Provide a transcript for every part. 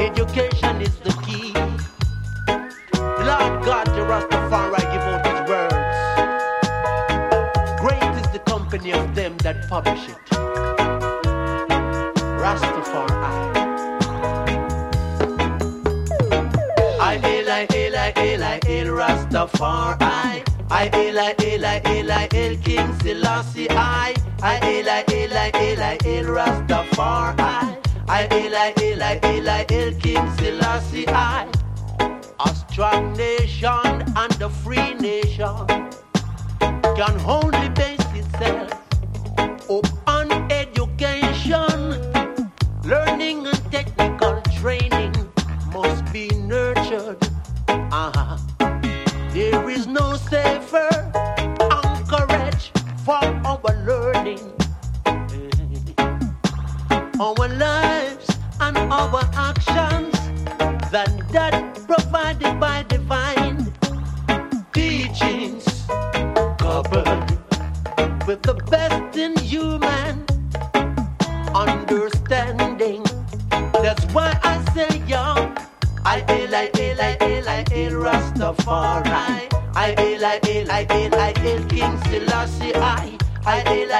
Education is the key. Lord God, the Rastafari give out his words. Great is the company of them that publish it. Rastafari. I hail Rastafari. I hail King Selassie. I hail Rastafari. I hail King Selassie. A strong nation and a free nation can only base itself upon education. Learning and technical training must be nurtured. There is no safer anchorage for our learning. Our lives and our actions than that provided by divine teachings, coupled with the best in human understanding. That's why I say, young, I hail Rastafari. I hail King Selassie. I hail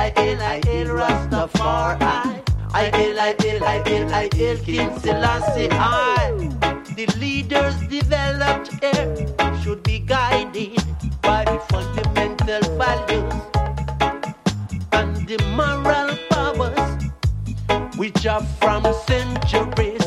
Rastafari. I hail King Selassie. The leaders developed here should be guided by the fundamental values and the moral powers which are from centuries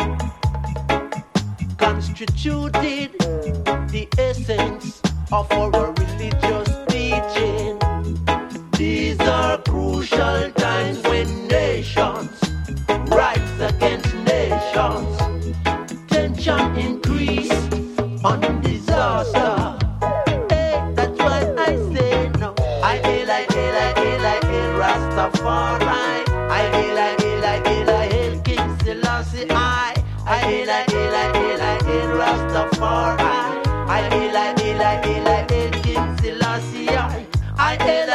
constituted the essence of our religious teaching. These are crucial times when nations rise against nations. Tension increased on disaster. Hey, that's why I say no. I hail Rastafari. I hail King Selassie. I hail Rastafari. I hail King Selassie. I hail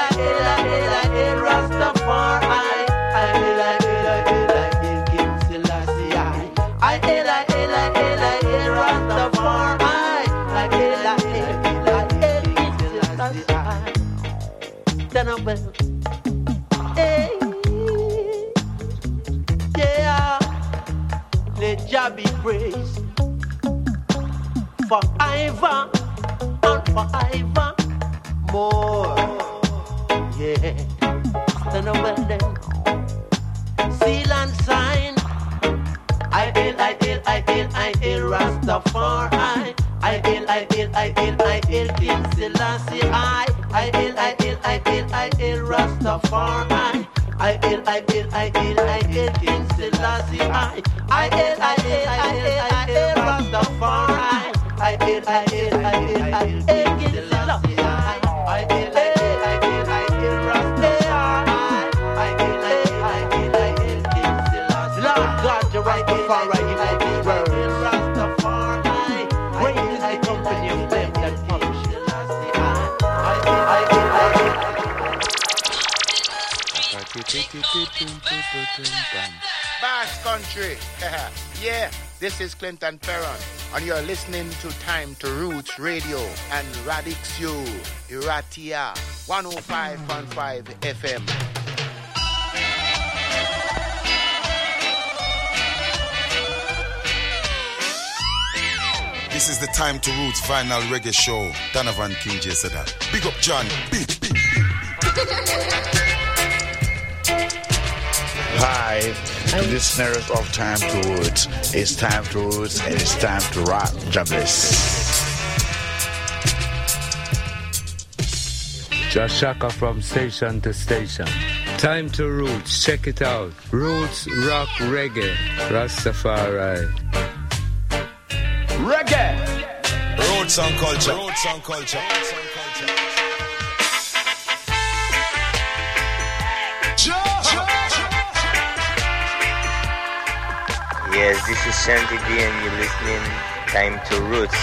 Rastafari. I hail King Selassie. I hail Rastafari. I hail King Selassie. Then I will. Hey, yeah. Let Jah be praised forever and forever more. Yeah. Then I will then. Seal and sign. I hail Rastafari. I hail King Selassie. I hail Rastafari. I hail King Selassie. I hail Rastafari. I hail King Selassie. I hail Rastafari. Lord God, the Rastafari, give out his words. Great is the company of them that publish it. Bass Country. Yeah, this is Clinton Perron, and you're listening to Time to Roots Radio and Radix U, Iratia, 105.5 FM. This is the Time to Roots Vinyl Reggae Show. Donovan King J said that. Big up John. Big. Hi, listeners of Time to Roots. It's Time to Roots and it's time to rock. Josh Shaka from station to station. Time to Roots. Check it out. Roots, rock, reggae. Rastafari. Reggae. Roots and culture. Yes, this is Shanti D and you're listening Time to Roots.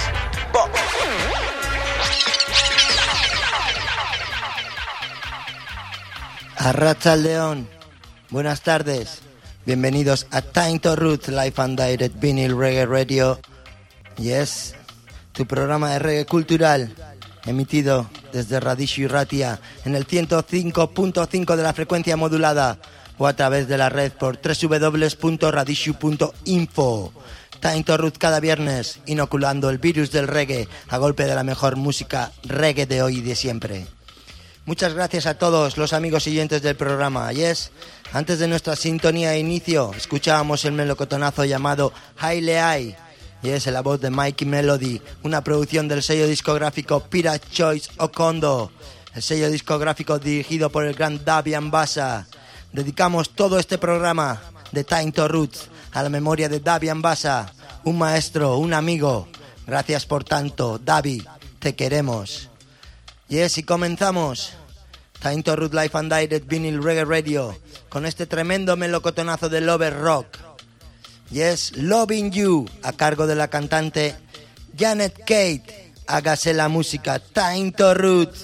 Arrachaldeón, buenas tardes. Bienvenidos a Time to Roots Live and Direct Vinyl Reggae Radio. Yes, tu programa de reggae cultural, emitido desde Radishu Ratia en el 105.5 de la frecuencia modulada o a través de la red por www.radishu.info. Time to Roots cada viernes, inoculando el virus del reggae a golpe de la mejor música reggae de hoy y de siempre. Muchas gracias a todos los amigos siguientes del programa. Yes, antes de nuestra sintonía de inicio, escuchábamos el melocotonazo llamado Haile Ai. Yes, en la voz de Mikey Melody, una producción del sello discográfico Pirate Choice Okondo, el sello discográfico dirigido por el gran Davi Ambassa. Dedicamos todo este programa de Time to Roots a la memoria de Davi Ambassa, un maestro, un amigo. Gracias por tanto, Davi, te queremos. Yes, y comenzamos Time to Roots Live and Direct Vinyl Reggae Radio con este tremendo melocotonazo de Lover Rock. Yes, Loving You, a cargo de la cantante Janet Kate. Hágase la música, Time to Roots.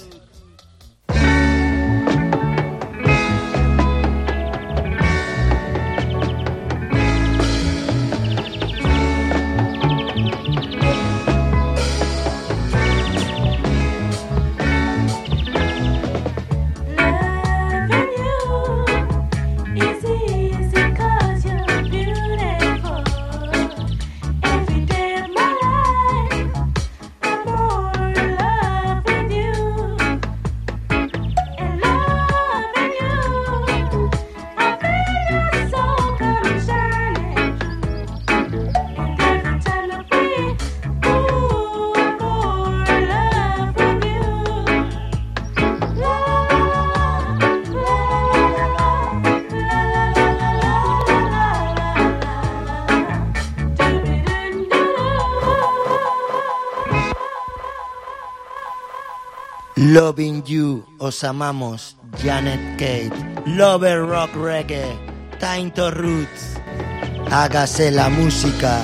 Loving You, os amamos, Janet Kate. Lover Rock Reggae, Time to Roots. Hágase la música.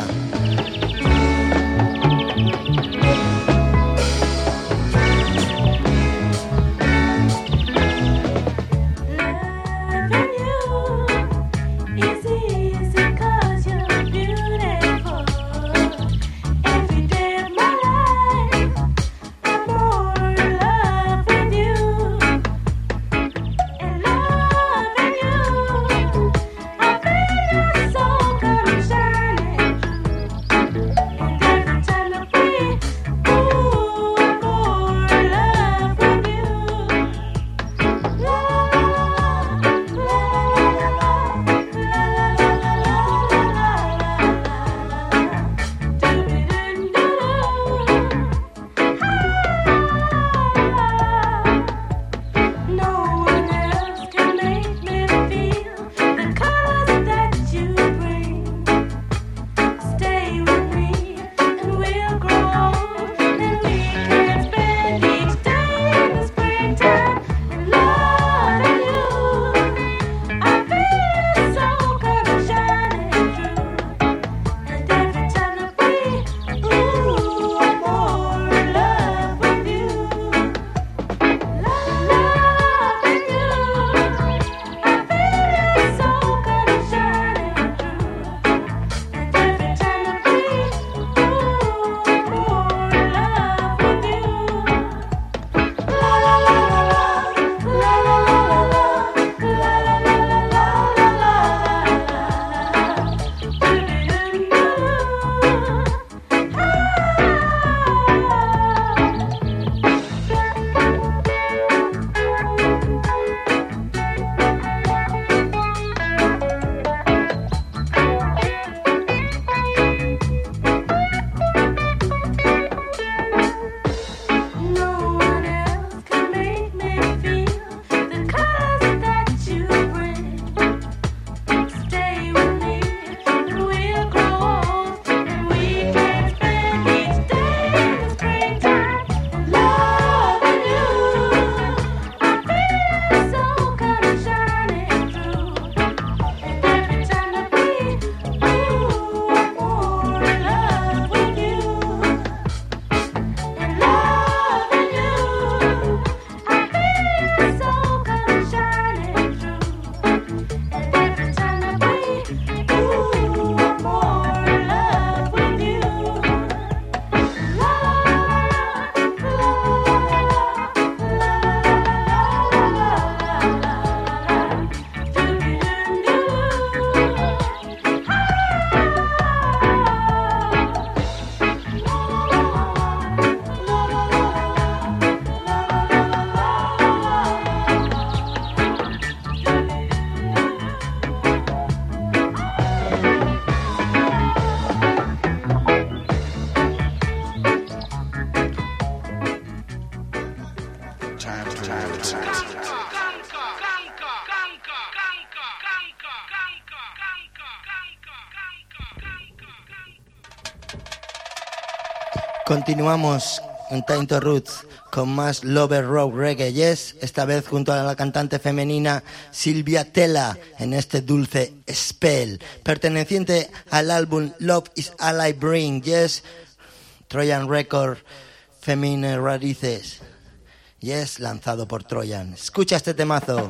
Continuamos en Time to Roots con más Lover Rock Reggae Yes, esta vez junto a la cantante femenina Silvia Tella en este dulce spell, perteneciente al álbum Love is All I Bring, Yes, Trojan Record Feminine Rarices, Yes, lanzado por Trojan. Escucha este temazo.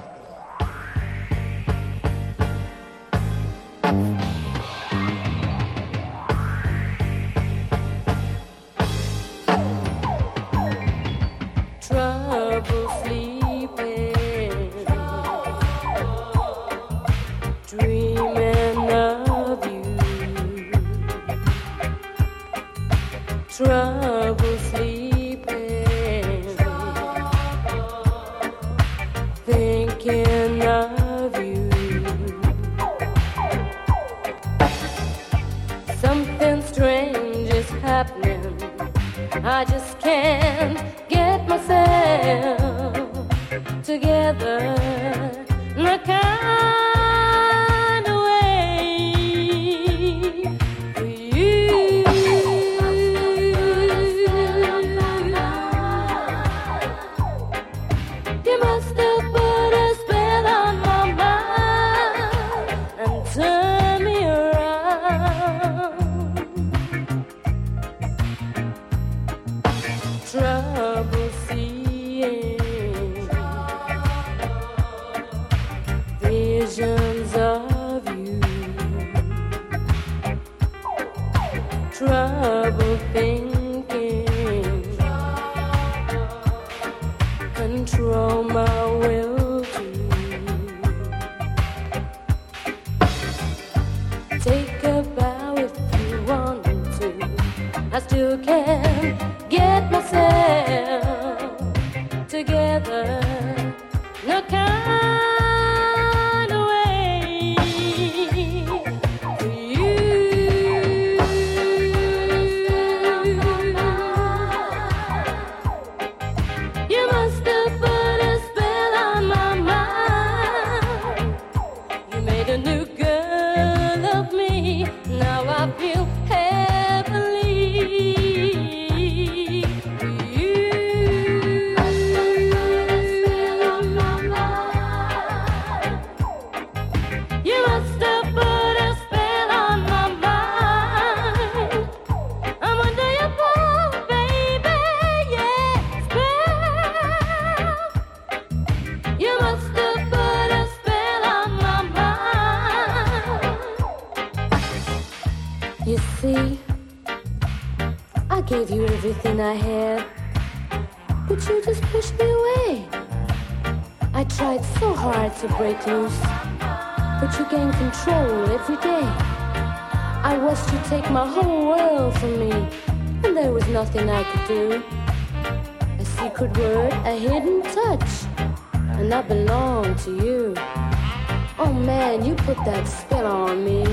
Trouble sleeping, thinking of you. Something strange is happening, I just can't get myself together. I can't. Trouble seeing visions of you, trouble thinking, control my will to take a bow if you want to. I still can't get myself together, no kind of way for you. You must have put a spell on my mind. You made a new girl of me. Now I feel heavenly. You see, I gave you everything I had, but you just pushed me away. I tried so hard to break loose, but you gained control every day. I watched you take my whole world from me, and there was nothing I could do. A secret word, a hidden touch, and I belong to you. Oh man, you put that spell on me.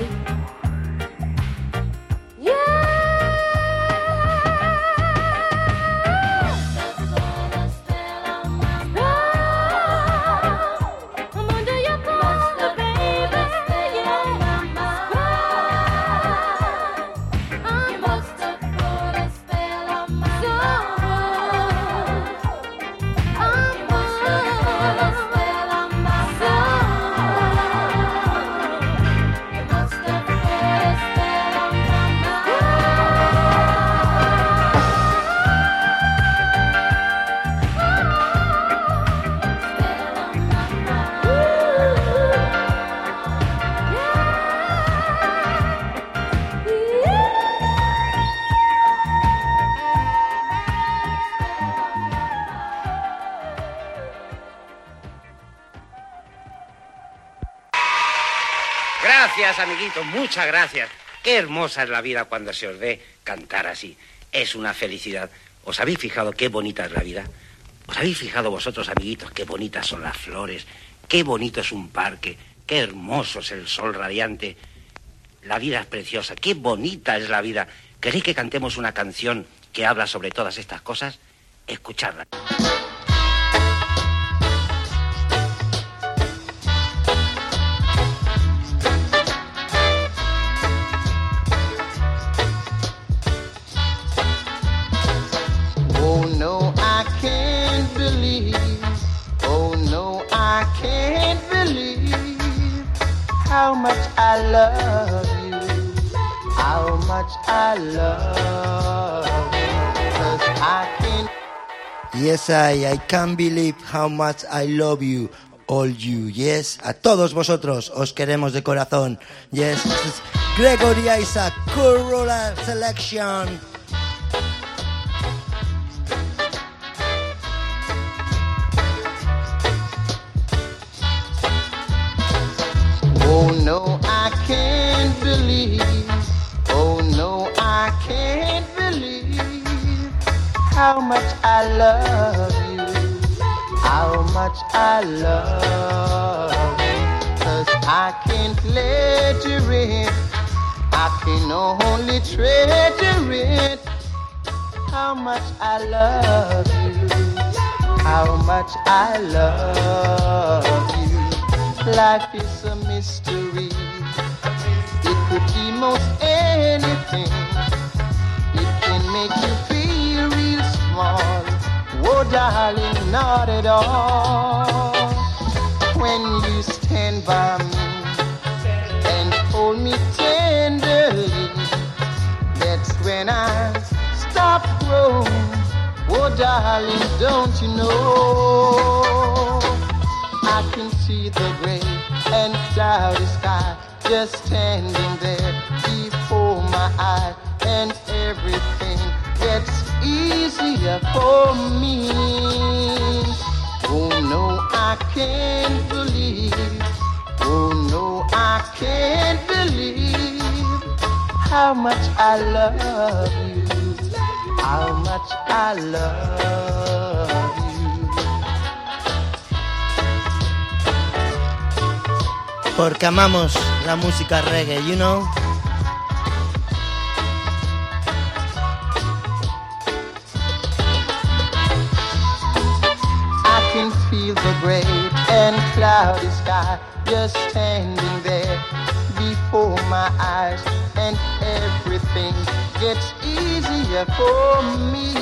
Gracias, amiguitos, muchas gracias. Qué hermosa es la vida cuando se os ve cantar así. Es una felicidad. ¿Os habéis fijado qué bonita es la vida? ¿Os habéis fijado vosotros, amiguitos, qué bonitas son las flores? Qué bonito es un parque. Qué hermoso es el sol radiante. La vida es preciosa. Qué bonita es la vida. ¿Queréis que cantemos una canción que habla sobre todas estas cosas? Escuchadla. I love you, how much I love you, 'cause I can't. Yes, I can't believe how much I love you, all you. Yes, a todos vosotros os queremos de corazón. Yes, this is Gregory Isaac, Corolla Selection. Oh no, I can't believe. Oh no, I can't believe how much I love you, how much I love you, 'cause I can't let you in, I can only treasure it, how much I love you, how much I love you. Life is a mystery, it could be most anything, it can make you feel real small, oh darling, not at all. When you stand by me and hold me tenderly, that's when I stop growing, oh darling, don't you know? I can see the gray and cloudy sky just standing there before my eyes, and everything gets easier for me. Oh no, I can't believe, oh no, I can't believe how much I love you, how much I love you. Porque amamos la música reggae, you know? I can feel the great and cloudy sky just standing there before my eyes, and everything gets easier for me.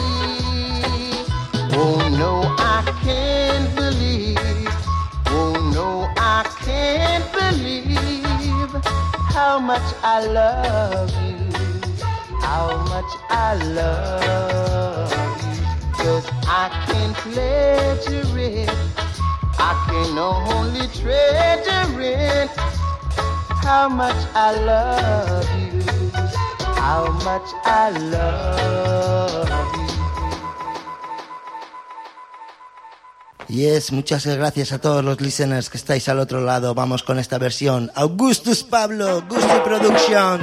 Oh no, I can't believe, oh no, I can't believe how much I love you, how much I love you, 'cause I can't pleasure it, I can only treasure it, how much I love you, how much I love you. Yes, muchas gracias a todos los listeners que estáis al otro lado. Vamos con esta versión. Augustus Pablo, Gusto Productions.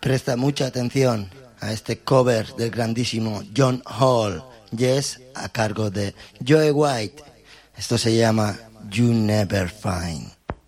Presta mucha atención a este cover del grandísimo John Hall, Yes, a cargo de Joe White. Esto se llama You Never Find.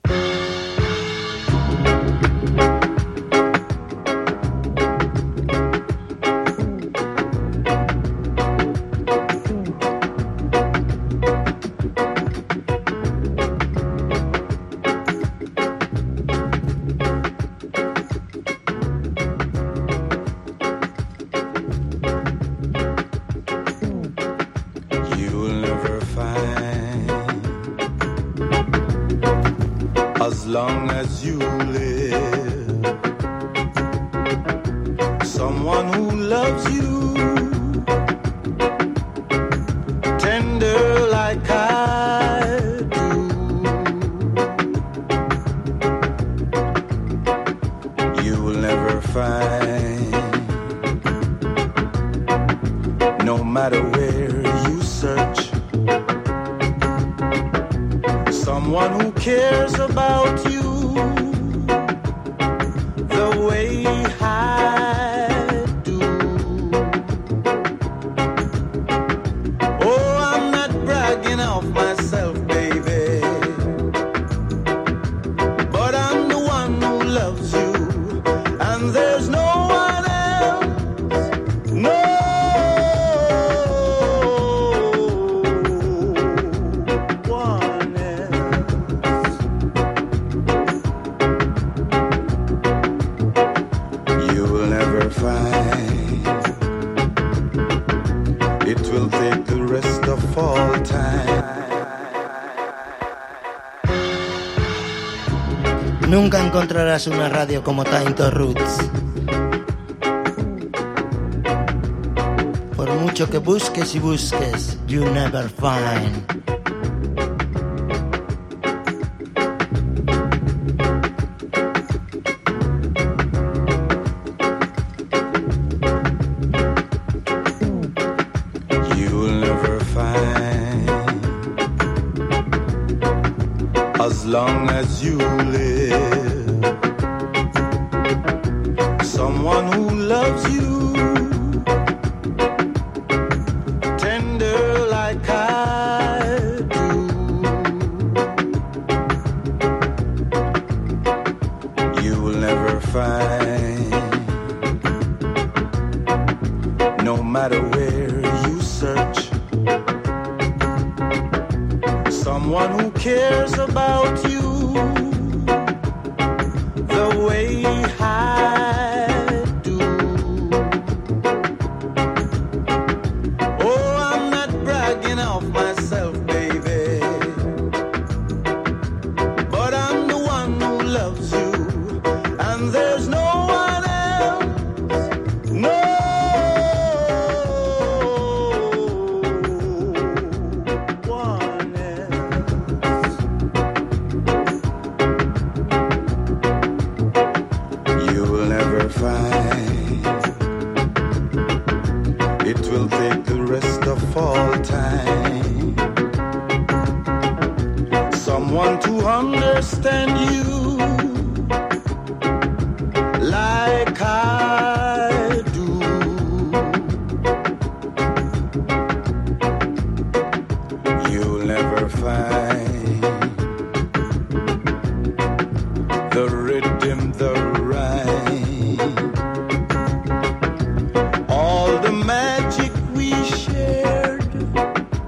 Nunca encontrarás una radio como Time to Roots. Por mucho que busques y busques, you never find. You'll never find. As long as you live, someone who loves you tender like I do. You will never find, no matter where you search, someone who cares about you the way I do. Oh, I'm not bragging off myself, baby, but I'm the one who loves you, and there's no one else, no one else. You will never find. It will take the rest of all time, someone to understand you like I do. You'll never find the rhythm, the rhyme, all the magic we shared,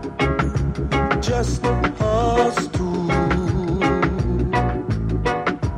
just us two.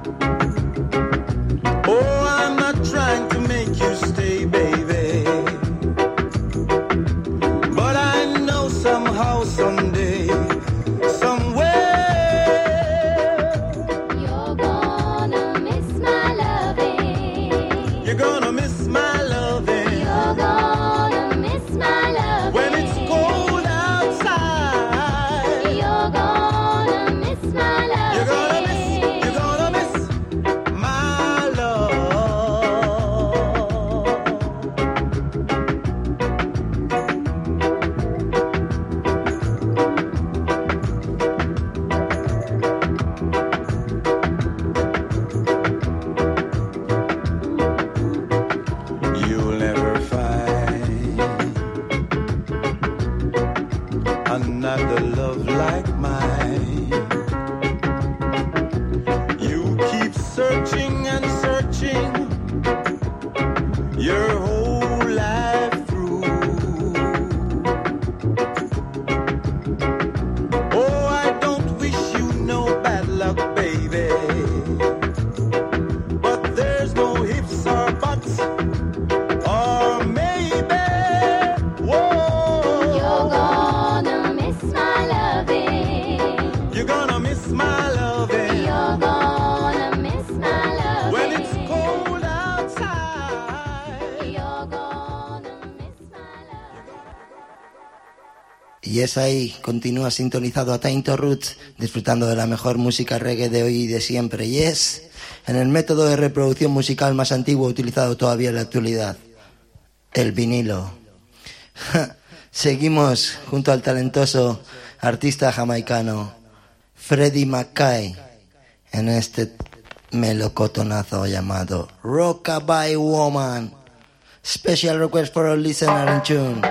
Y es ahí, continúa sintonizado a Time to Roots, disfrutando de la mejor música reggae de hoy y de siempre. Y es en el método de reproducción musical más antiguo utilizado todavía en la actualidad, el vinilo. Seguimos junto al talentoso artista jamaicano Freddie McKay en este melocotonazo llamado Rockabye Woman. Special request for a listener in tune.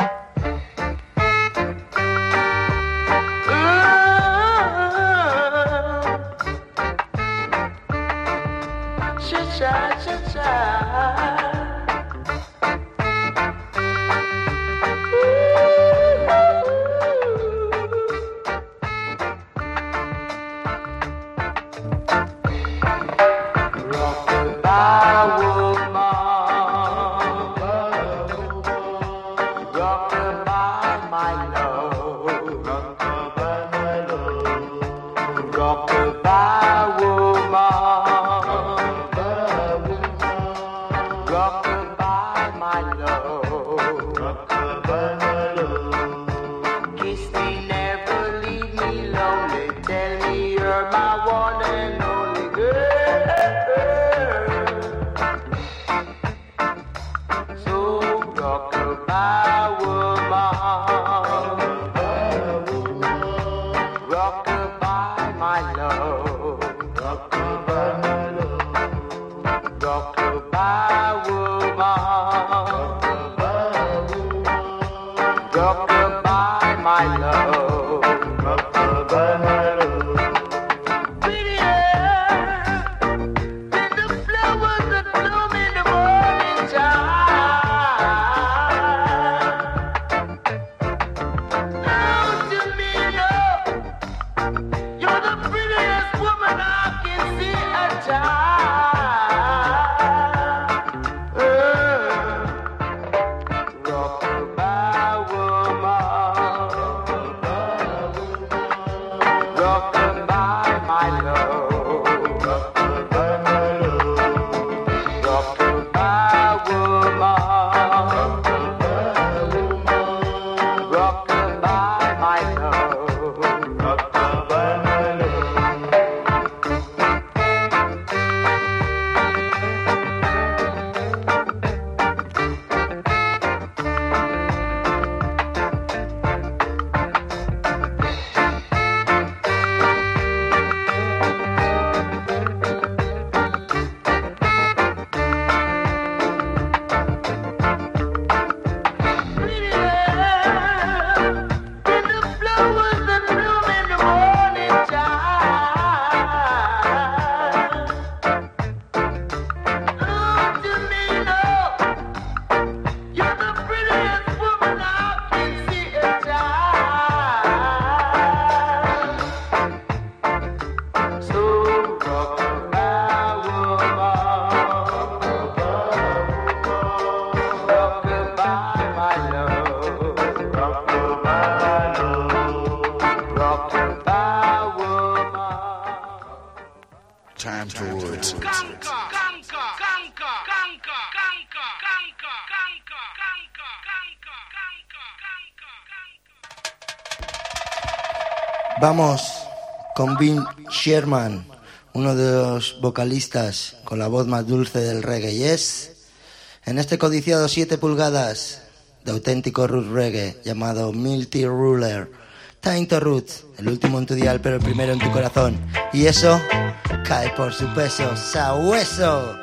Vamos con Vin Sherman, uno de los vocalistas con la voz más dulce del reggae, y es en este codiciado 7 pulgadas de auténtico root reggae llamado Multi Ruler. Time to Roots, el último en tu dial pero el primero en tu corazón, y eso cae por su peso, sabueso.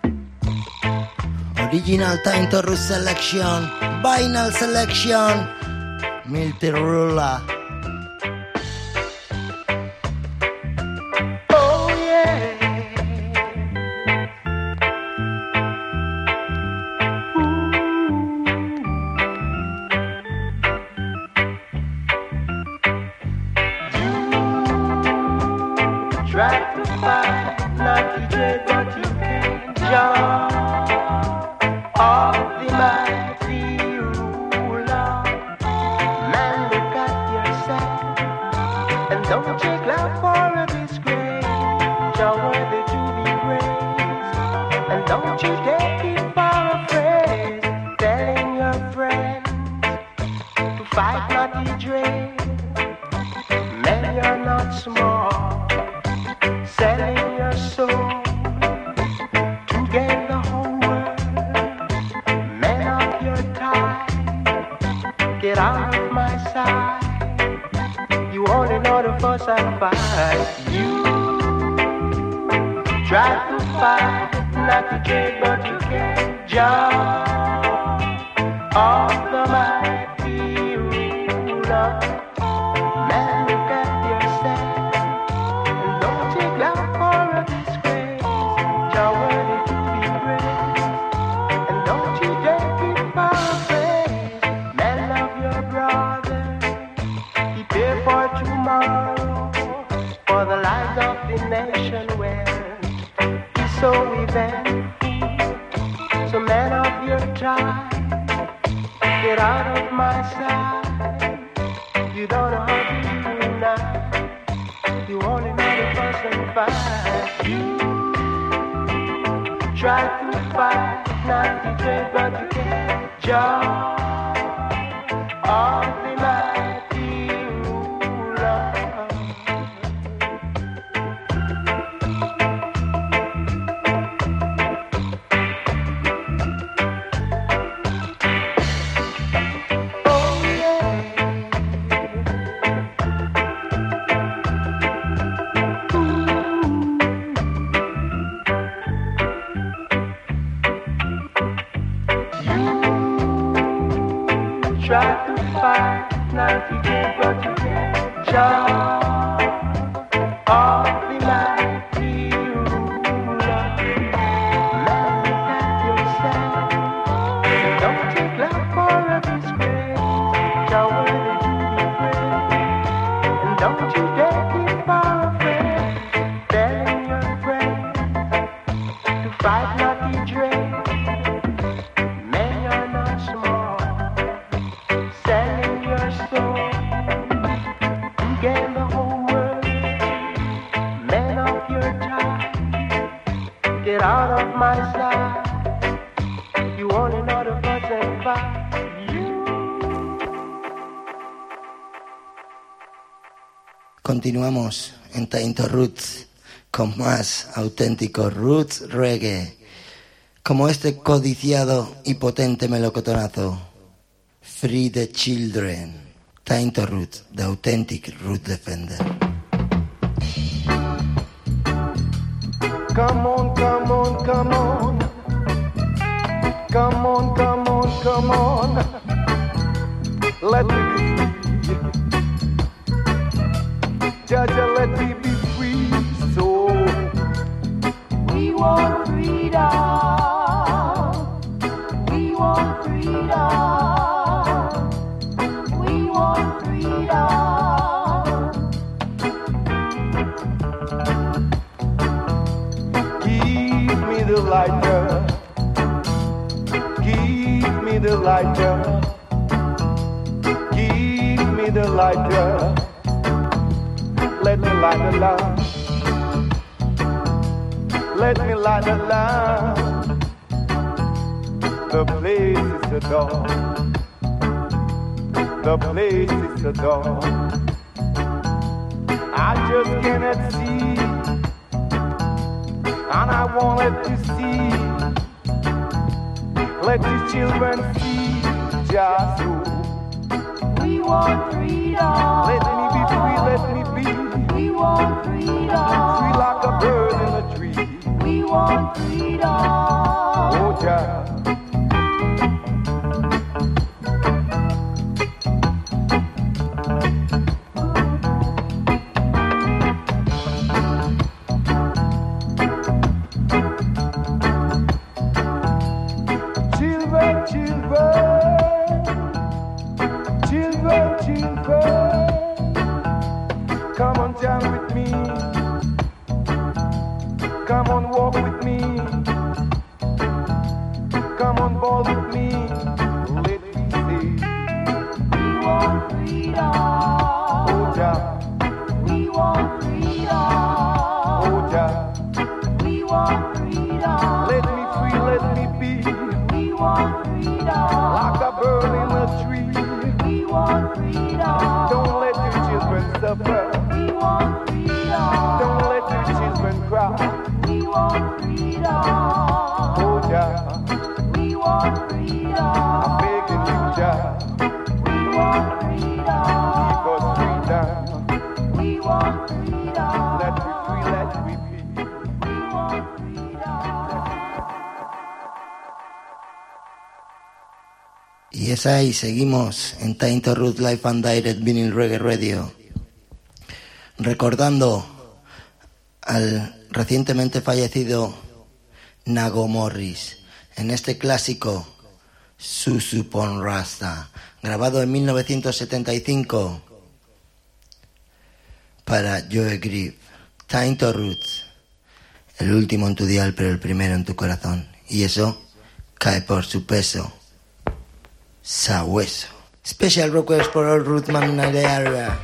Original Time to Roots selection, vinyl selection, Miltirula. Oh yeah. Try to find not to but you can't jump off the mighty ruler. Man, look at yourself and don't take love for a disgrace. You're worthy to be praised, and don't you take it for a phrase. Telling your friends to fight not the dread. Men, you're not small. Selling your soul to gain the whole world. Men of your time, get out of my sight. You only know the fuss and fight. You try to fight, not to trade, but you can't jump off the mighty ruler. Man, look at yourself. Love for a disgrace, you're worthy to be praised, and don't you dare keep far away. Man, love your brother, he paid for tomorrow, for the lives of the nation where he's so eventful. So man of your time, get out of my sight. You don't know how to unite, you only know the fuss and fight. You try to fight, not to trade, but you can't jump off the mighty ruler. Oh yeah. Try to fight, not to get what you can't jump off the mighty ruler. Man, look at yourself, don't take love for a disgrace. You're worthy to be praised, and don't you dare keep far afraid. Telling your friends to fight, not to dread. Men, you're not small. Selling your soul to gain the whole world. Men of your time, get out of my sight. You only know the fuss and fight. You. Continuamos en Time to Roots con más auténtico roots reggae, como este codiciado y potente melocotonazo. Free the Children, Time to Roots, the authentic root defender. Come on, come on, come on. Come on, come on, come on. Let me be free. Jaja, let me be free. So we want freedom. We want freedom. Give me the lighter. Give me the lighter. Give me the lighter. Let me light the lamp. Let me light the lamp. The place is the door. The place is the door. I just cannot see, and I wanted to see. Let the children see just who. We want freedom. Let me be free, let me be. We want freedom. Free like a bird in a tree. We want freedom. Oh, child. Let me free, let me be. We want freedom. Like a bird in a tree. We want freedom. Don't let your children suffer. We want freedom. Don't let your children cry. We want freedom. Oh, Jah. We want freedom. I'm begging you, Jah. We want freedom. Keep us freedom. We want freedom. Let me free, let me be. We want freedom. Y es ahí, seguimos en Time to Root Live and Direct Vinyl Reggae Radio, recordando al recientemente fallecido Nago Morris en este clásico Susu Pon Rasta, grabado en 1975 para Joe Griff. Time to Roots, el último en tu dial pero el primero en tu corazón, y eso cae por su peso. Sabueso. Special request for all Rootman in the area.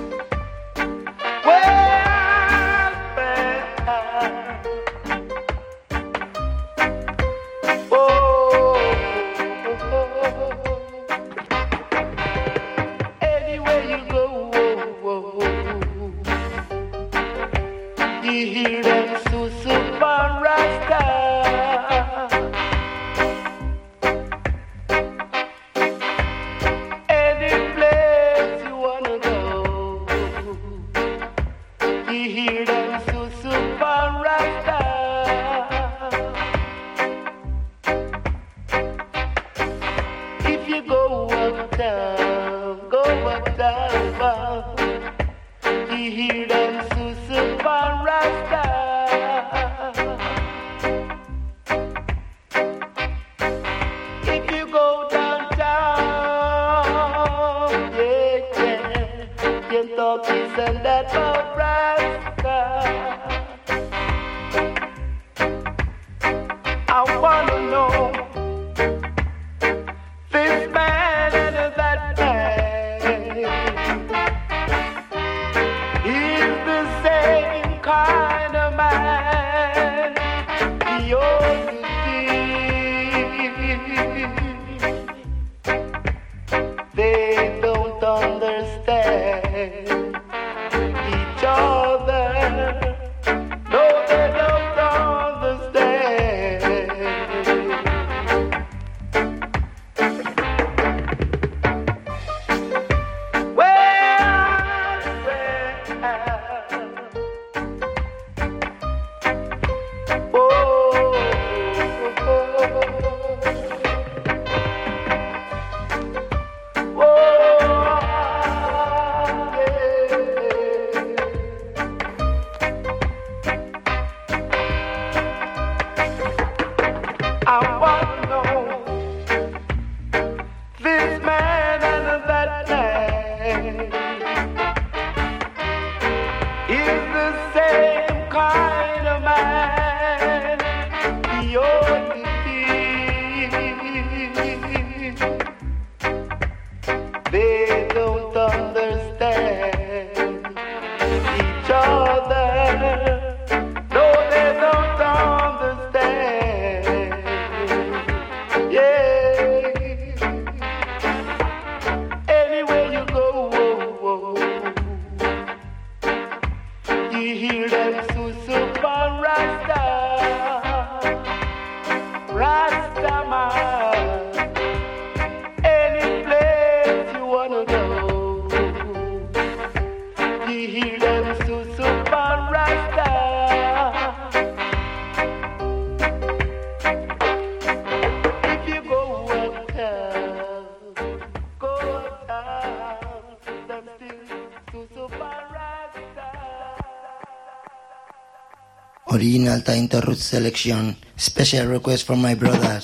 Original Time to Root selection, special request for my brothers.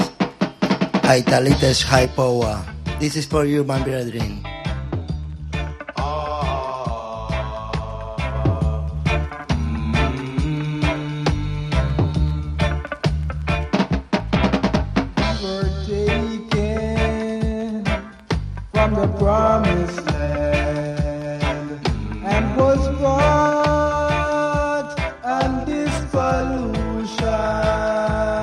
Italites High Power. This is for you, my brethren. From the promised land and was brought and this pollution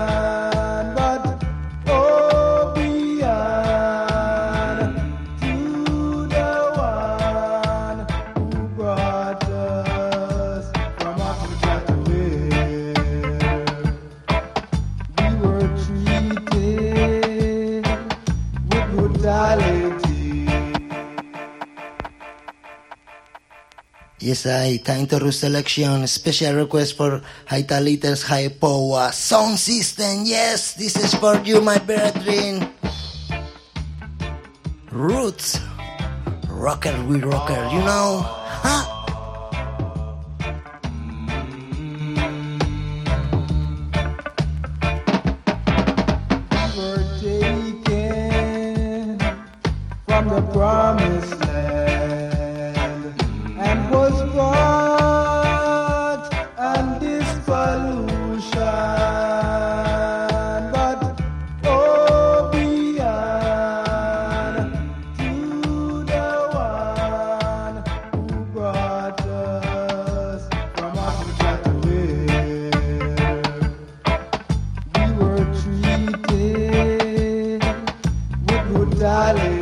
Yes, Time to Root selection, special request for High Liters High Power Sound System. Yes, this is for you, my brethren. Roots, rocker with rocker, you know, huh? From the promised land and was brought and this pollution, but oh beyond to the one who brought us from Africa to where we were treated with brutality.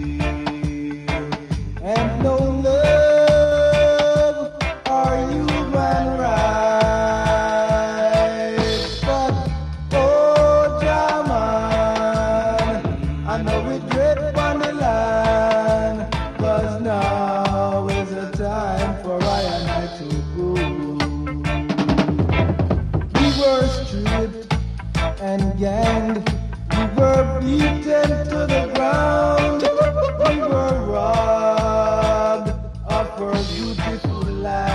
And no love or human rights, but oh Jaman, I know we dread on the land, 'cause now is the time for I and I to go. We were stripped and ganged, we were beaten to the ground, we were robbed of our beautiful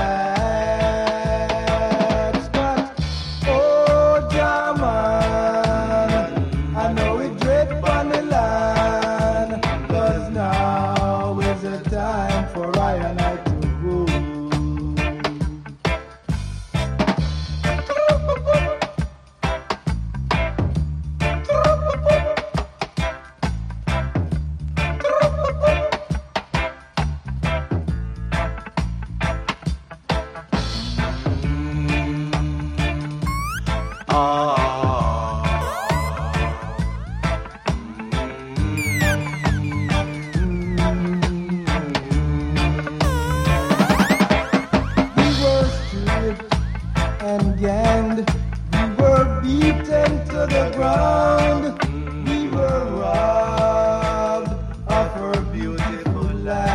lives. But oh Jaman, I know we dread on the land, 'cause now is the time for I and I to go. We were stripped and ganged, we were beaten to the ground, we were robbed of our beautiful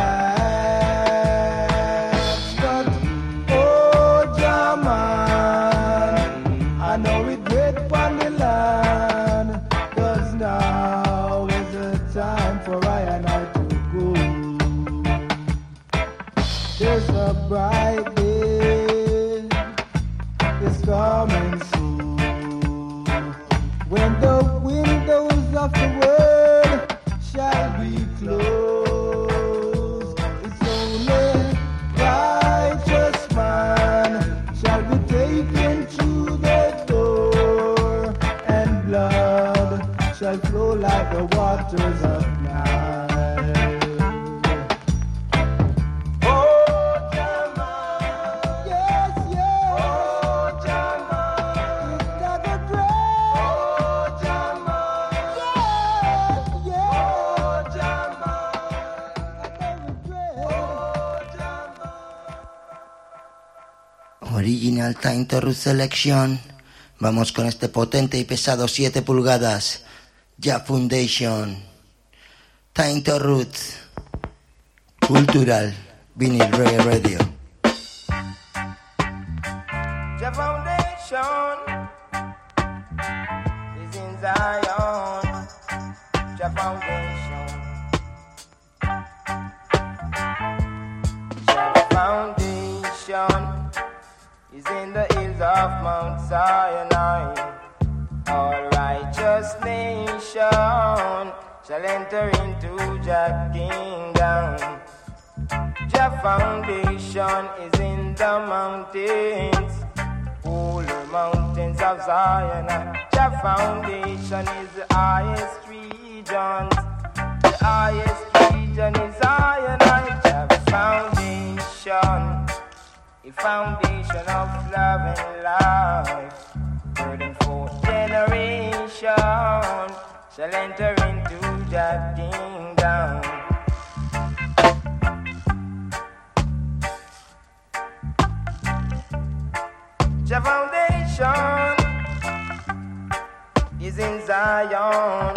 lives. But oh Jaman, I know we dread on the land, 'cause now is the time for I and I to go. There's a bright day, it's coming soon, when the windows of the world shall be closed. It's only righteous man shall be taken through the door, and blood shall flow like the waters of Nile. Oh Jaman, yes, yes. Oh Jaman, it's not a dream. Oh Jaman, yes, yes. Oh Jaman, another dream. Oh Jaman. Original Time to Root Selection. Vamos con este potente y pesado 7 pulgadas. Ja Foundation. Time to Root. Cultural. Vinyl Reggae Radio. Ja Foundation is in Zion. Ja Foundation. Ja Foundation is in the hills of Mount Sinai. All righteous nation shall enter into Jah kingdom. Jah foundation is in the mountains, holy mountains of Zion. Jah foundation is the highest region. The highest region is Zion. Jah foundation, a foundation of love and life. Third and fourth generation shall enter into Jah kingdom. Jah foundation is in Zion.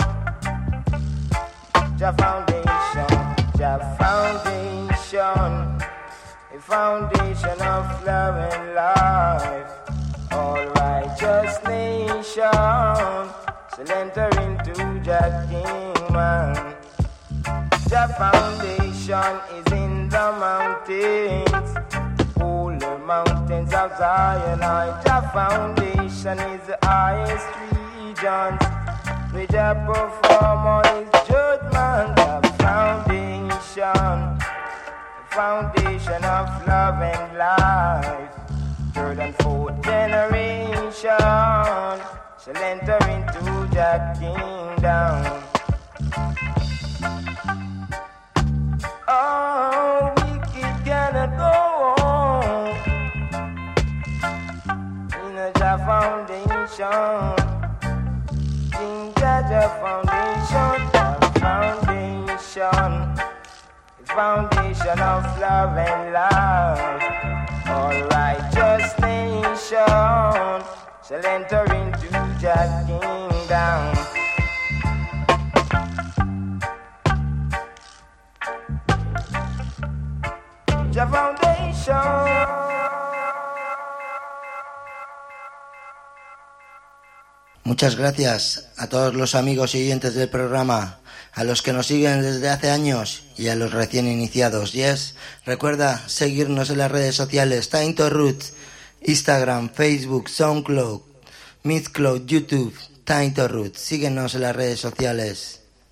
Jah foundation, Jah foundation, a foundation of love and life. All righteous nation shall enter into Jah kingdom. Jah foundation is in the mountains, the mountains of Zion. Jah foundation is the highest regions, where Jah perform all his judgment. Jah foundation of love and life. Third and fourth generation shall enter into Jah kingdom. Oh, wicked cannot go on in a Jah foundation. In Jah foundation, foundation of love and life. All righteous nation shall enter into Jah kingdom. Jah foundation. Muchas gracias a todos los amigos y oyentes del programa, a los que nos siguen desde hace años y a los recién iniciados. Recuerda seguirnos en las redes sociales: Time to Roots, Instagram, Facebook, SoundCloud, Mixcloud, YouTube, Time to Roots. Síguenos en las redes sociales.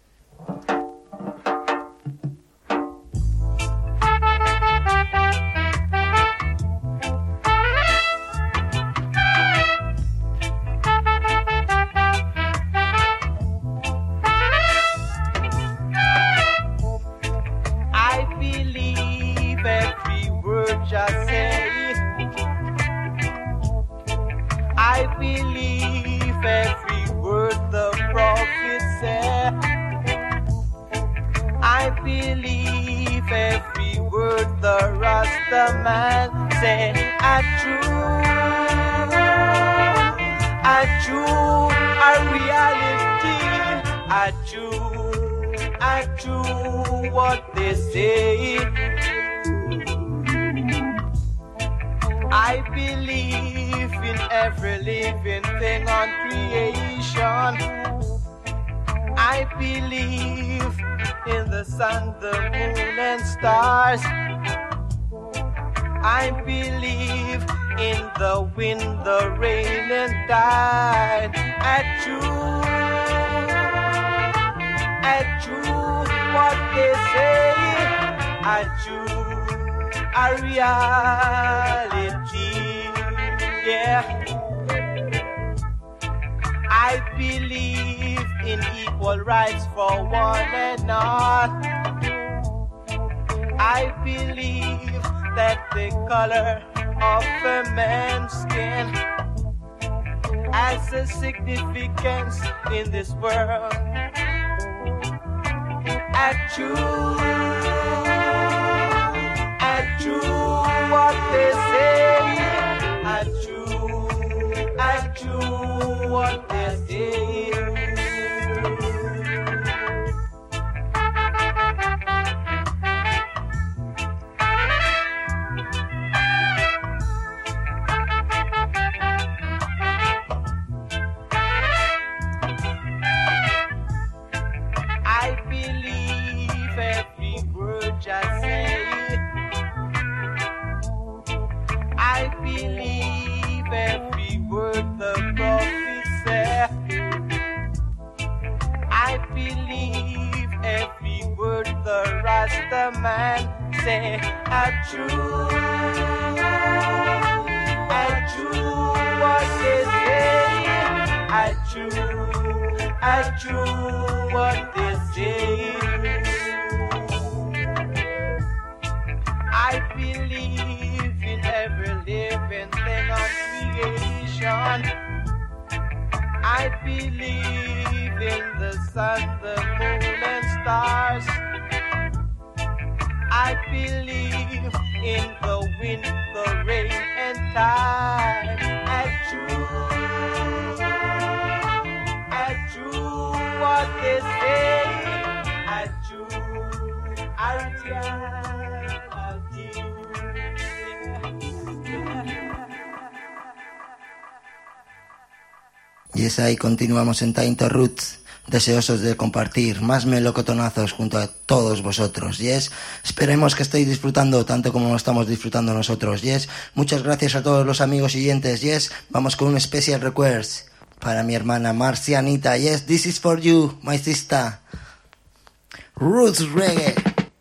Significance in this world. At you what they say. At you what they say. es ahí, continuamos en Time to Roots, deseosos de compartir más melocotonazos junto a todos vosotros. Yes, esperemos que estéis disfrutando tanto como lo estamos disfrutando nosotros. Yes, muchas gracias a todos los amigos oyentes. Yes, vamos con un special request para mi hermana Marcianita. Yes, this is for you, my sister. Roots Reggae.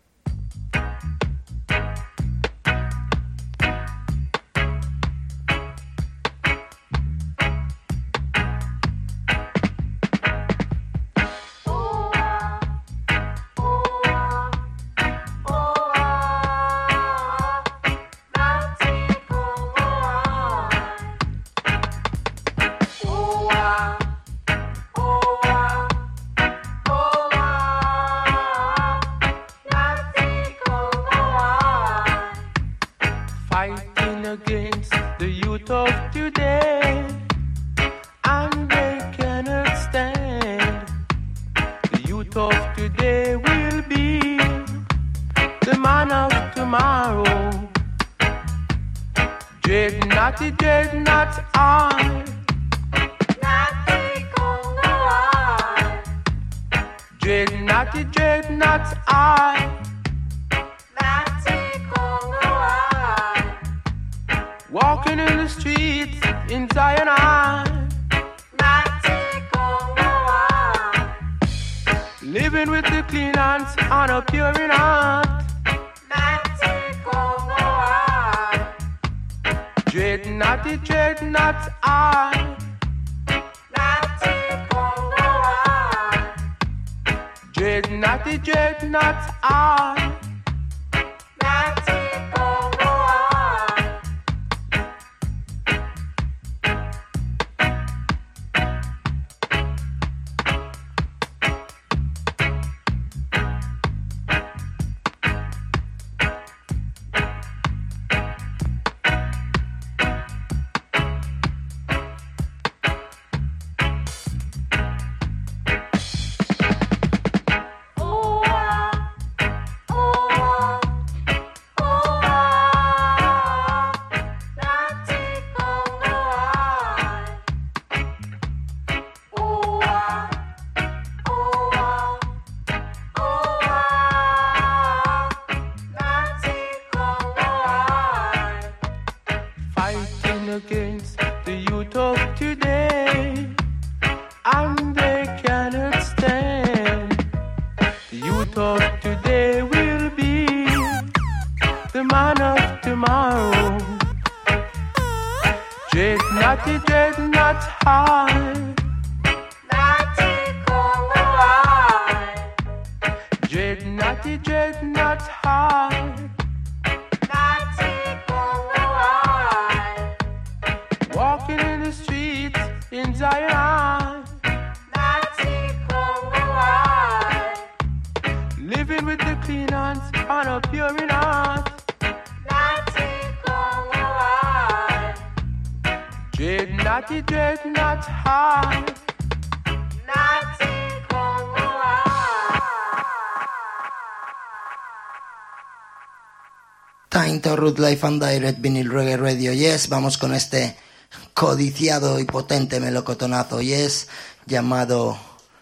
Time to Root Life and Direct Vinyl Reggae Radio. Yes, vamos con este codiciado y potente melocotonazo. Yes, llamado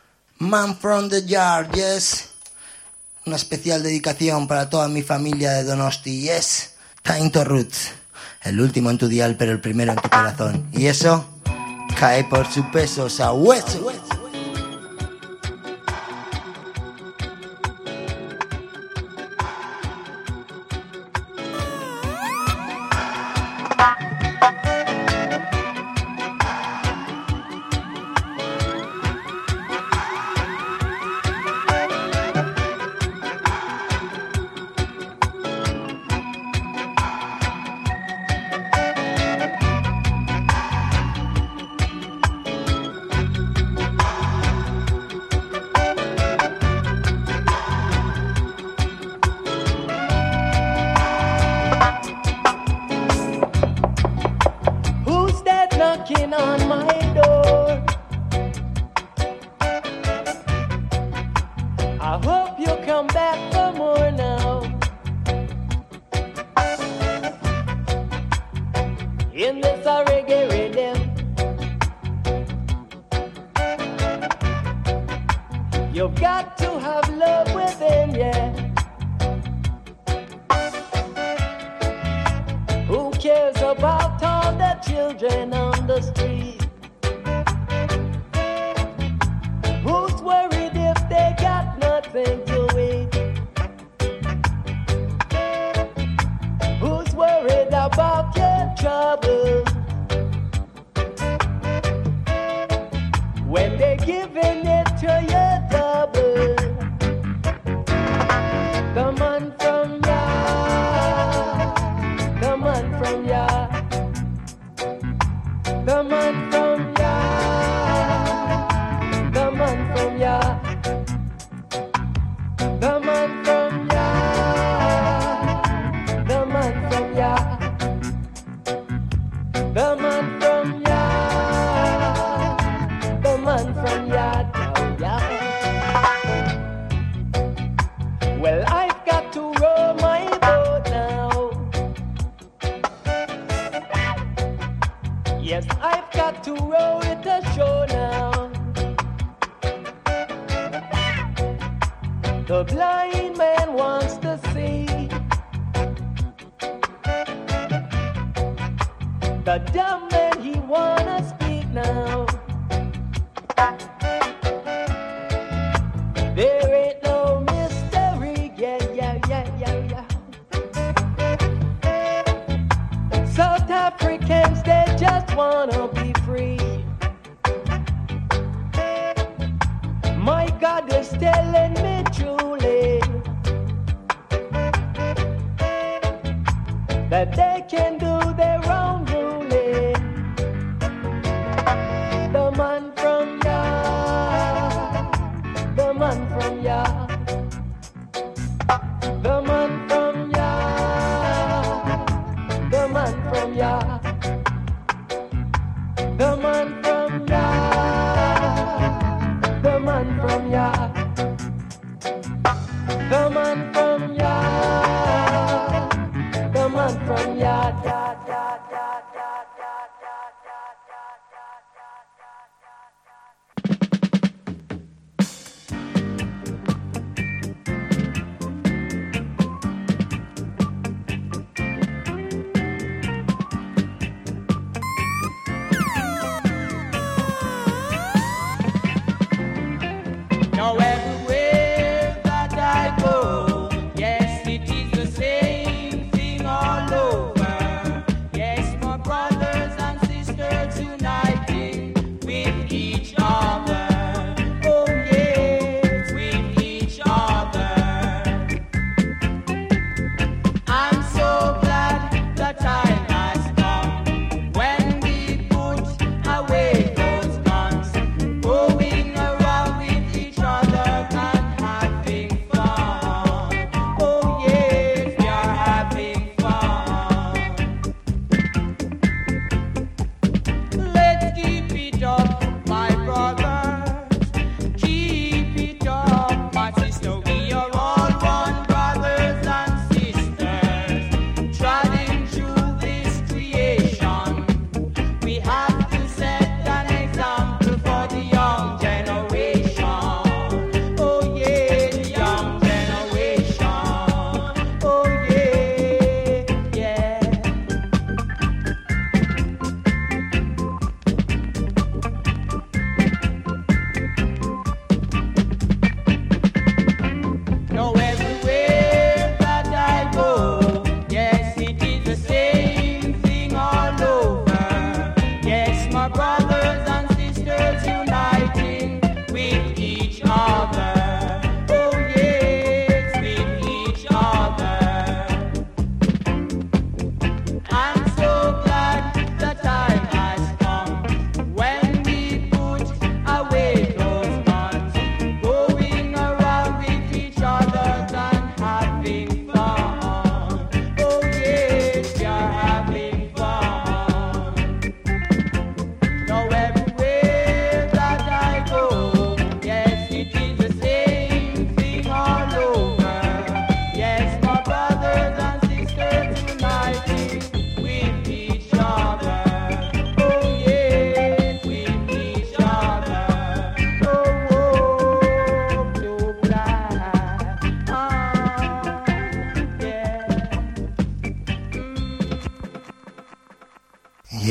Man from the Yard. Yes, una especial dedicación para toda mi familia de Donosti. Yes, Time to Roots. El último en tu dial, pero el primero en tu corazón. Y eso cae por su peso, sabueso. You've got to have love within you. Who cares about all the children on the street? Who's worried if they got nothing to eat? Who's worried about your trouble? When they're giving it to you double. The man from ya, the man from ya, the man from ya, the man from ya, the man from ya, the man from ya, the man from ya, the man from ya, ya. Well, I've got to row my boat now. Yes, I've got to row it ashore now. The blind man wants to see. The dumb man, he wanna speak now. There ain't no mystery, yeah. South Africans, they just wanna be free. My God is telling me truly that they can do their own ruling.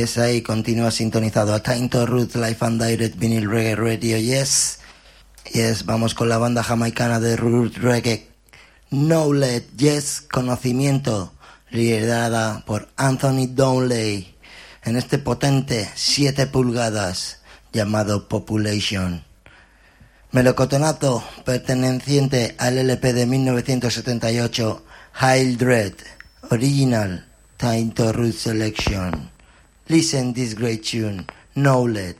Yes, ahí continúa sintonizado a Time to Roots Live and Direct Vinyl Reggae Radio. Yes, vamos con la banda jamaicana de Roots Reggae, Knowledge. Yes, conocimiento, liderada por Anthony Donnelly en este potente 7 pulgadas llamado Population. Melocotonato perteneciente al LP de 1978 Hail Dread, original Time to Roots Selection. Listen this great tune, Knowledge.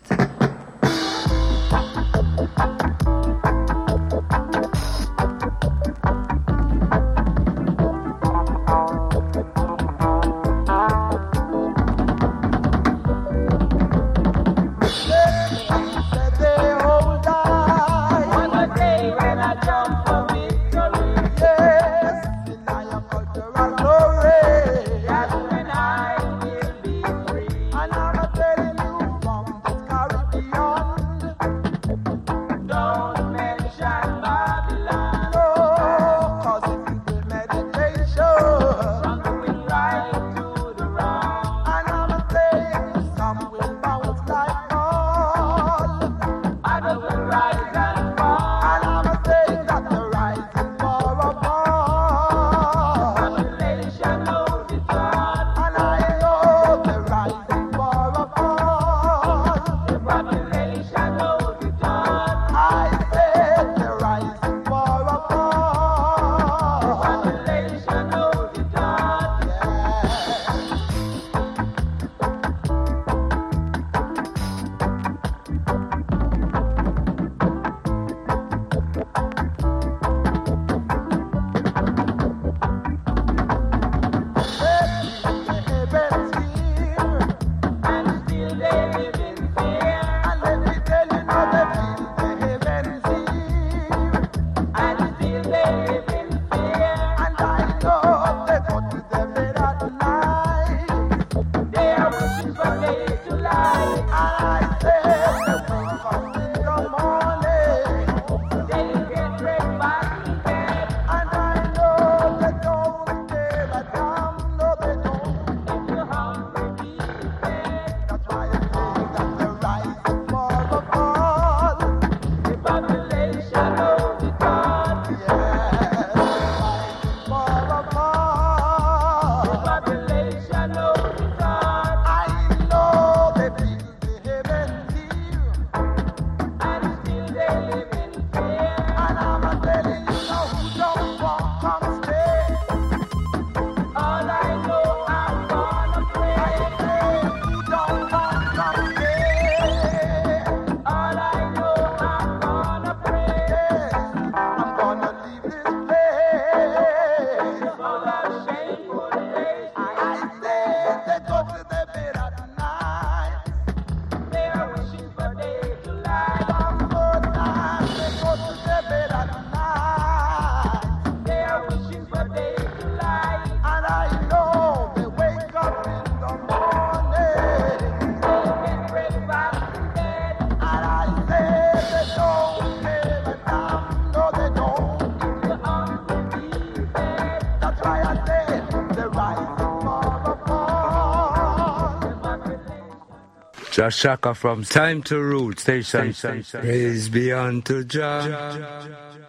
Josh Shaka from Time to Roots Station. Praise be unto Jah.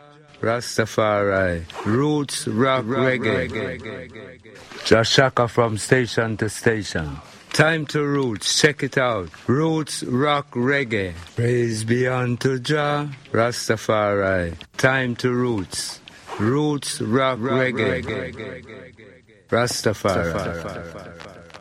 Rastafari. Roots Rock Reggae. Josh Shaka from Station to Station. Time to Roots, check it out. Roots Rock Reggae. Praise be unto Jah. Rastafari. Time to Roots. Roots Rock Reggae. Rastafari.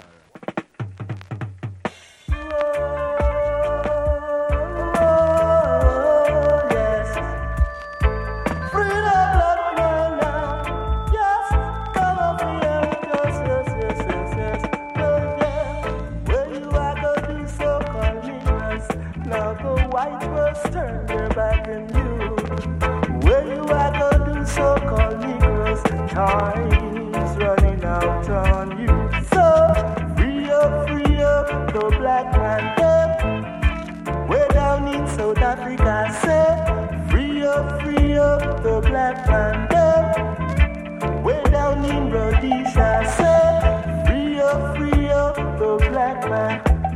Time's running out on you. So free up the Black Panther. Way down in South Africa, say free up the Black Panther. Way down in Rhodesia, say free up the Black man.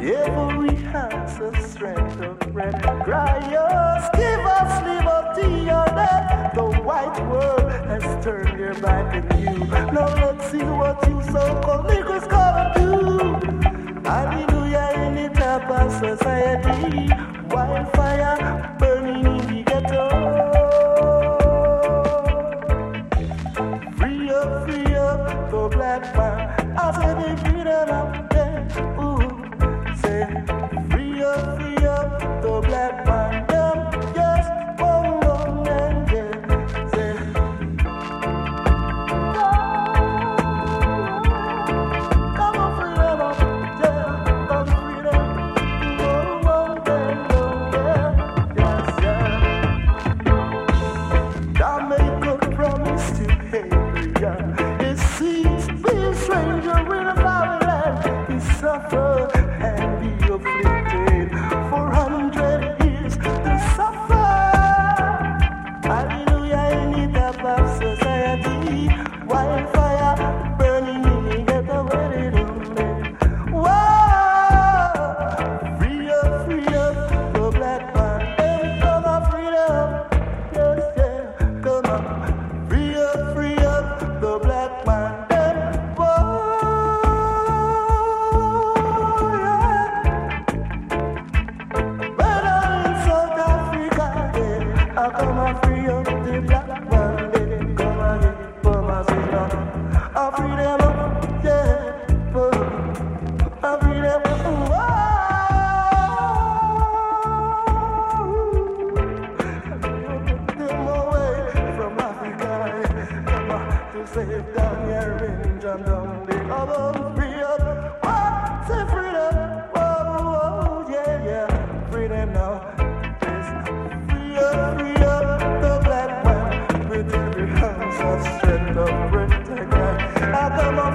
Every hand's a strength of bread. Cryers, give us liberty or death. The white world has turned their back on you. Now let's see what you so-called niggers gonna do. Hallelujah in the top of society. Wildfire burning in the ghetto. Free up the black man. I said the freedom of them. Ooh, say free up the black man. Them just one and yeah. Say come on, freedom of them. Come freedom. Jamaica promised to Adrian. It seems be a stranger in a foreign land. He suffered and be afflicted for 100 years to suffer. Hallelujah in the top of society. Wildfire burning in the ghetto where they don't live. Whoa! Free up the black man. Hey, come on, freedom. Yes, yeah, come on. Free up the black man. Hey, whoa, yeah. Better in South Africa, yeah. I come on, free up the black man. Yeah. Come on, yeah, come on, say no. I free them up, yeah. I free them up, whoa. Them away from Africa, come on, to save down here in Jandon. They all free up, what? Say freedom, whoa, yeah, freedom now. Yes, free up the black man with every hand so strength of protector. I come on,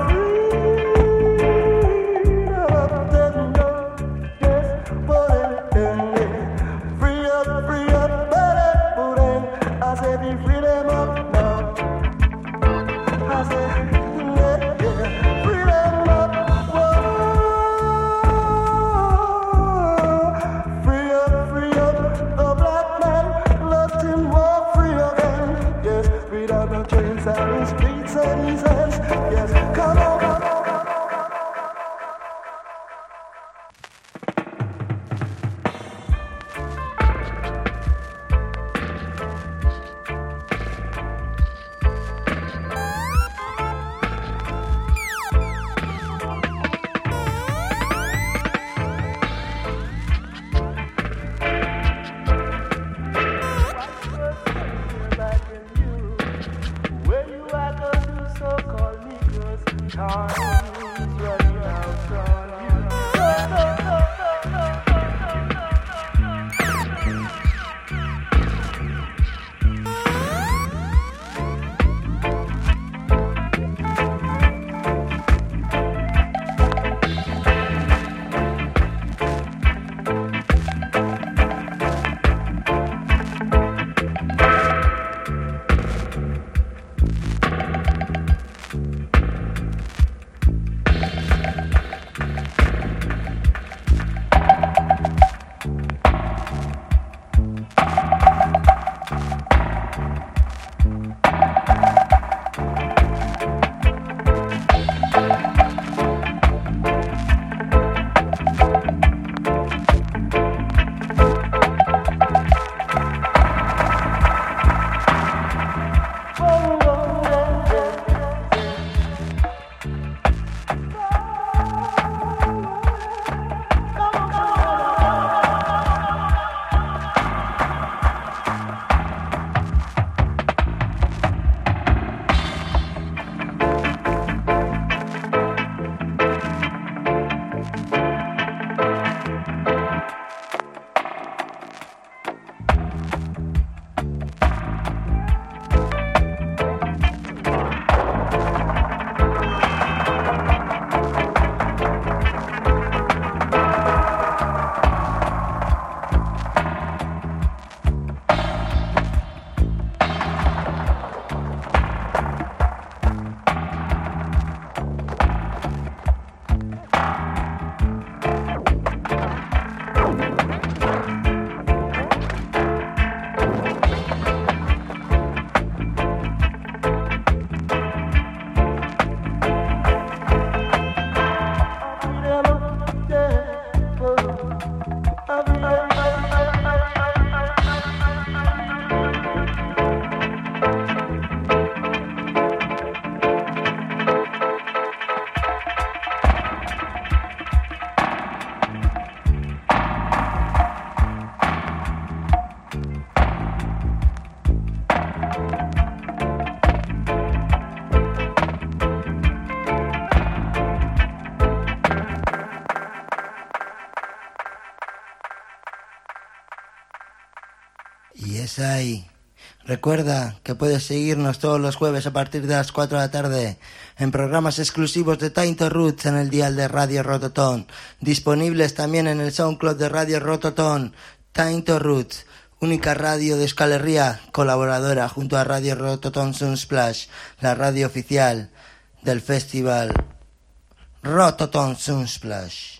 freedom of them, yes, boy, free up, better, put in. I said, be freedom up now. I said, yeah, freedom up, whoa. Free up the black man, let him walk free again. Yes, without no chains and his feet and his hands. Yes, come on. Y es ahí. Recuerda que puedes seguirnos todos los jueves a partir de las 4 de la tarde en programas exclusivos de Time to Roots en el dial de Radio Rototom, disponibles también en el SoundCloud de Radio Rototom. Time to Roots, única radio de Euskal Herria colaboradora junto a Radio Rototom Sunsplash, la radio oficial del festival Rototom Sunsplash.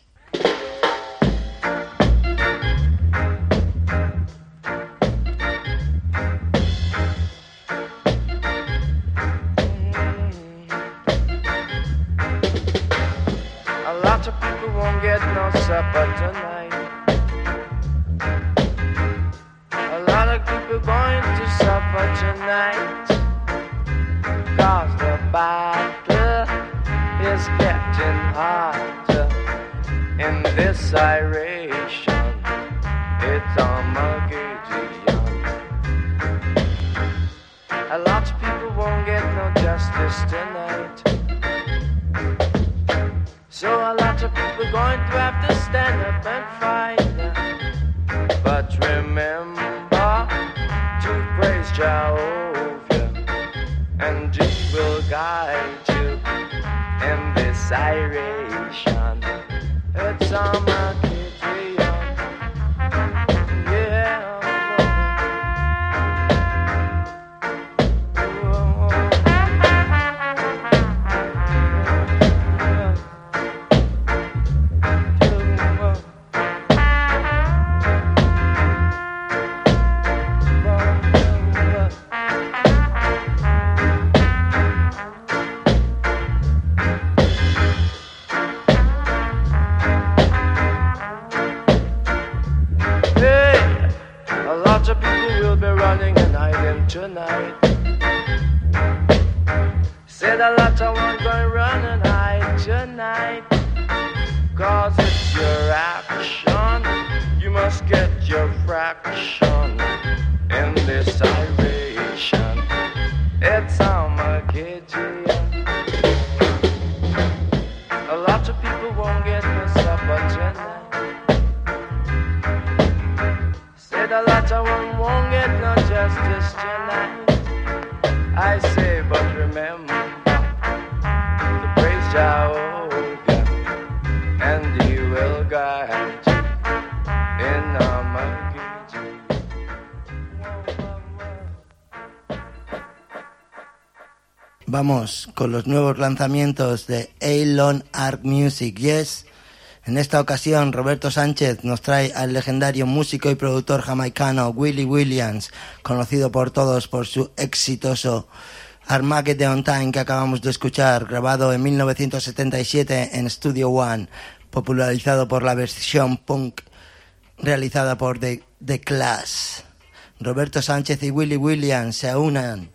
No supper tonight. A lot of people going to supper tonight, 'cause the battle is getting hotter in this iration. It's Armageddon. A lot of people won't get no justice tonight, so a lot of people going to have to stand up and fight. But remember to praise Jehovah, and He will guide you in this iration. It's Armageddon. Yeah. Tonight, said a lot of one going run and hide tonight, 'cause it's your action. You must get your fraction in this iration. It's Armageddon. A lot of people won't get no supper tonight. Said a lot of one won't get no justice tonight. I say, but remember to praise Jehovah, and He will guide you in Armageddon. Vamos con los nuevos lanzamientos de Eilon Art Music. Yes. En esta ocasión, Roberto Sánchez nos trae al legendario músico y productor jamaicano Willie Williams, conocido por todos por su exitoso Armageddon Time que acabamos de escuchar, grabado en 1977 en Studio One, popularizado por la versión punk realizada por The Clash. Roberto Sánchez y Willie Williams se unan,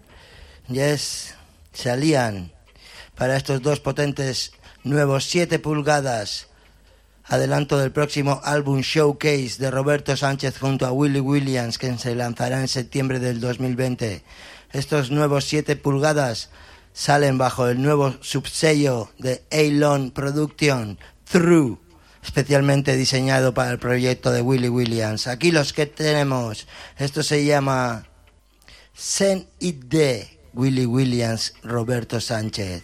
se alían para estos dos potentes nuevos 7 pulgadas, adelanto del próximo álbum Showcase de Roberto Sánchez junto a Willie Williams, que se lanzará en septiembre del 2020. Estos nuevos 7 pulgadas salen bajo el nuevo subsello de Eilon Production, Through, especialmente diseñado para el proyecto de Willie Williams. Aquí los que tenemos, esto se llama Send It De, Willie Williams, Roberto Sánchez.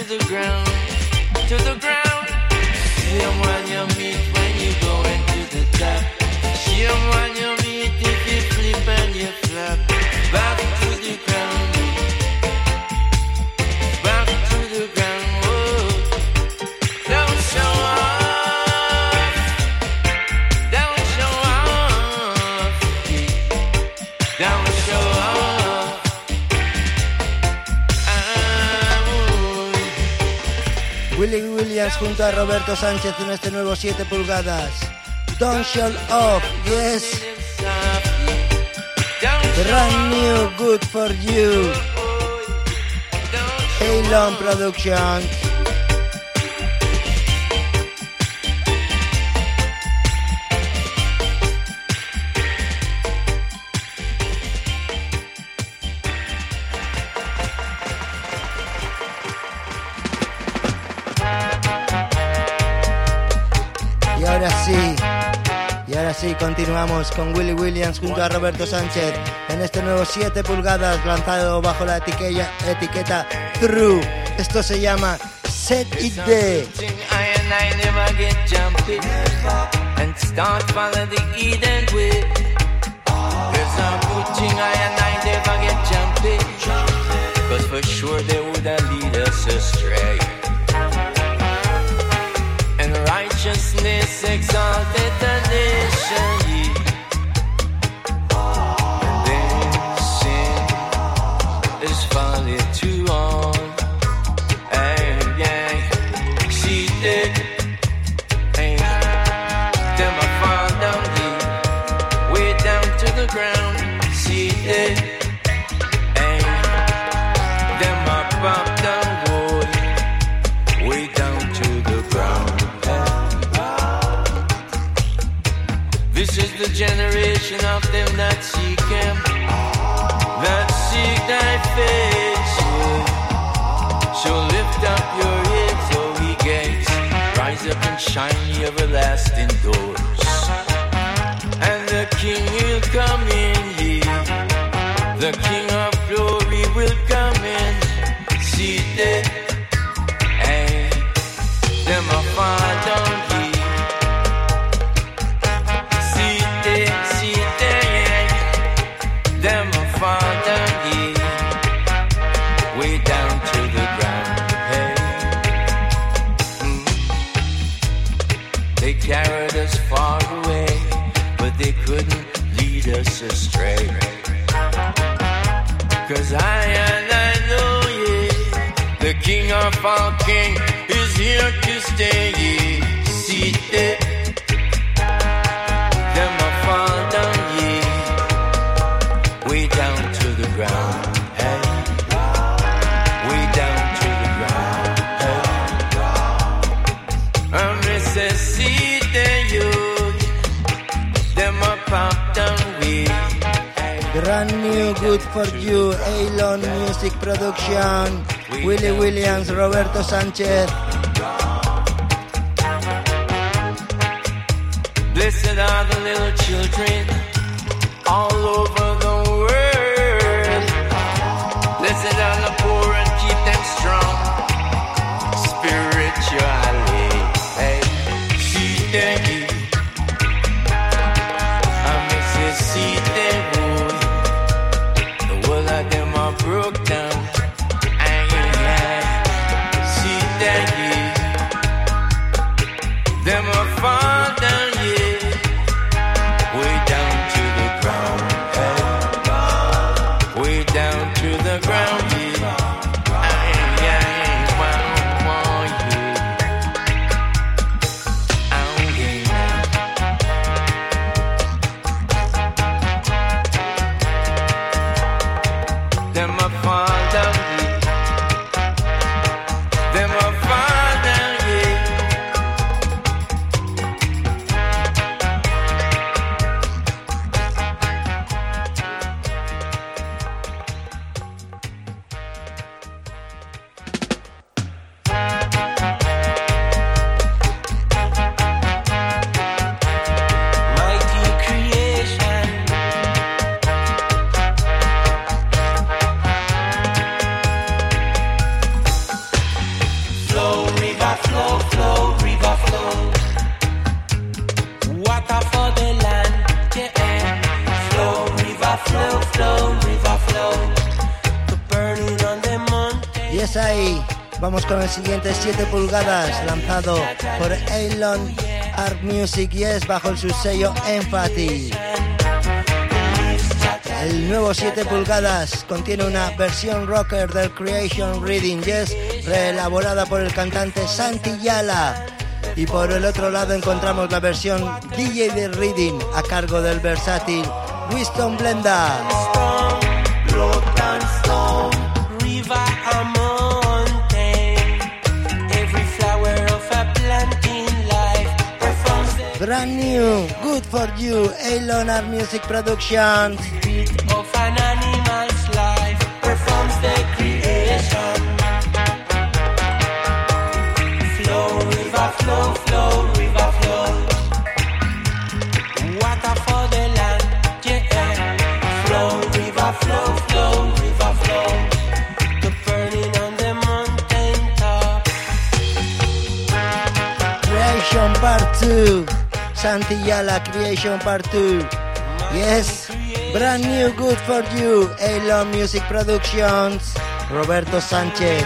the ground, to the ground. See 'em when you meet when you go into the top. See 'em when you meet if you flip and you flop. Back to the ground, back to the ground. Whoa. Don't show off, don't show off, don't show off. Willie Williams junto a Roberto Sánchez en este nuevo 7 pulgadas. Don't show off, yes. Brand new, good for you. Elon Productions. Y ahora sí, continuamos con Willie Williams junto a Roberto Sánchez en este nuevo 7 pulgadas lanzado bajo la etiqueta True. Esto se llama Set It There. I never get jumpy and start follow the Eden way. There's a good thing I never get jumpy, cause for sure they would lead us astray. And righteousness exalted the nation, and then sin is folly to all. And yeah, see that, and them I fall down deep, way down to the ground. See that, and them I pop down wood, way down to the ground. This is the generation of them that seek Him, that seek Thy face. So lift up your heads, O ye gates, rise up and shine ye everlasting doors. And the King will come in, ye, the King of glory will come in. See that, and them a fall down ye. Them a fall down here, way down to the ground. Hey, They carried us far away, but they couldn't lead us astray. 'Cause I know, yeah, the King of all kings is here to stay. Yeah. See that, them a fall down, yeah, way down to the ground, hey, way down to the ground, hey. Necessity, you, them a pop down, way. Brand new, good for you, Elon Music Production, Willie Williams, Roberto Sánchez. Blessed are the little children all over the world. Blessed are the poor and keep them strong spiritually. Hey, see them, I miss it, see them, boy. The world of them are broke down. See them, them are fall down, yeah, way down to the ground. Hey. Y es ahí, vamos con el siguiente 7 pulgadas, lanzado por Elon Art Music y es bajo el subsello Empathy. El nuevo 7 pulgadas contiene una versión rocker del Creation Reading y es reelaborada por el cantante Santi Yala. Y por el otro lado encontramos la versión DJ de Reading a cargo del versátil Winston Blenda. Brand new, good for you, Elon Art Music Productions. Of an animal's life performs the creation. Flow, river, flow, flow, river, flow. Water for the land, yeah. Flow, river, flow, flow, river, flow. The burning on the mountain top. Creation Part 2. Santi Yala Creation Part 2. Yes, brand new, good for you, Elon Music Productions, Roberto Sánchez.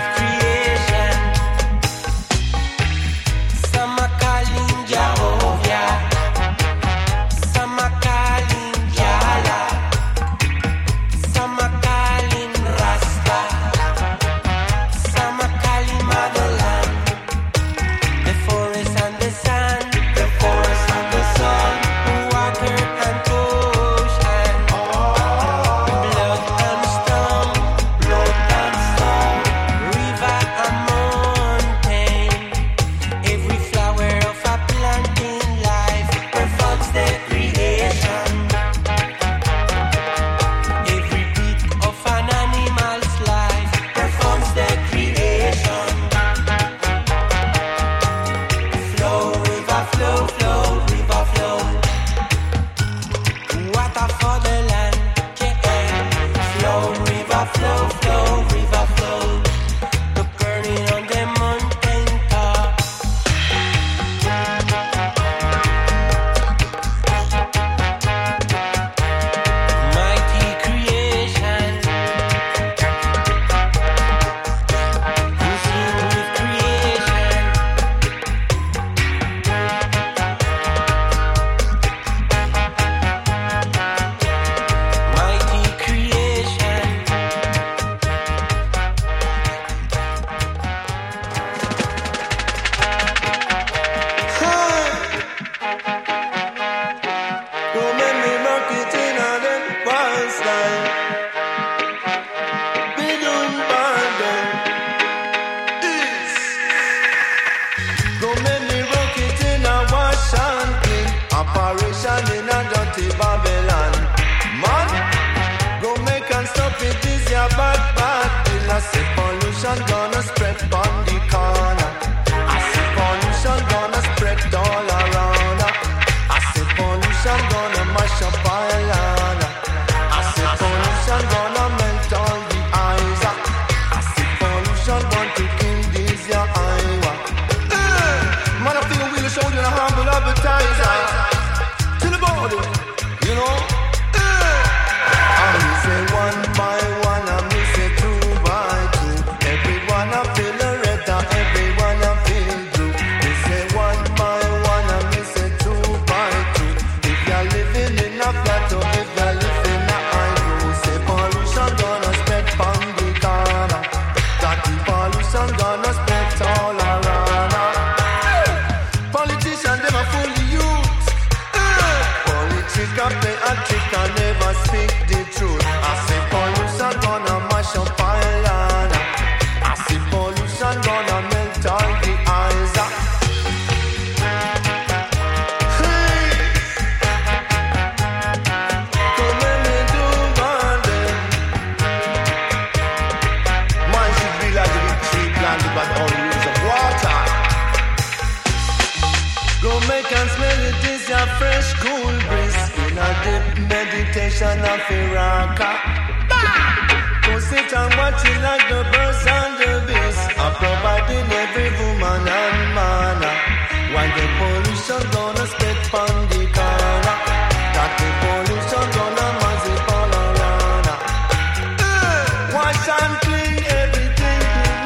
Wash and clean everything.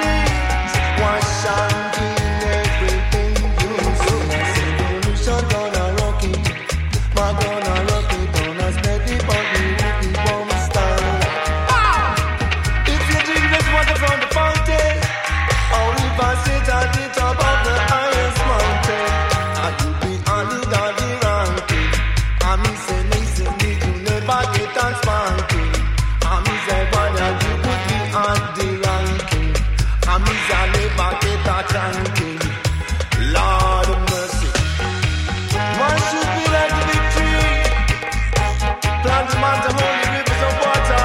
and me say never get a chanting. Lord of mercy. Man should be like the big tree. Plant mountain holy rivers of water.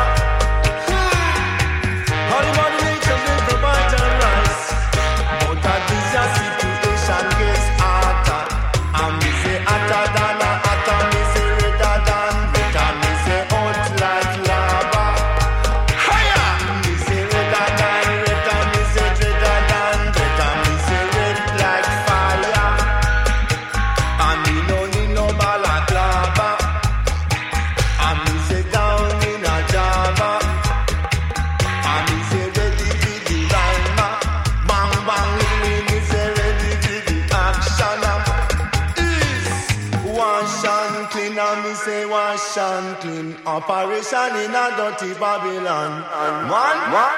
Holy Mother Nature will provide and rise. But that is a situation gets hotter. And me say hotter than a hotter. Me say redder than better. Me say hot like lava. Higher! Me say redder than redder. Me say redder than better. Me say red like fire. And me no need no balaclava. And me say down in a Java. And me say ready for the rhyme. Bang bang me say ready for the action. Is wash and clean and me say wash and clean. Operation in a dirty Babylon. Man.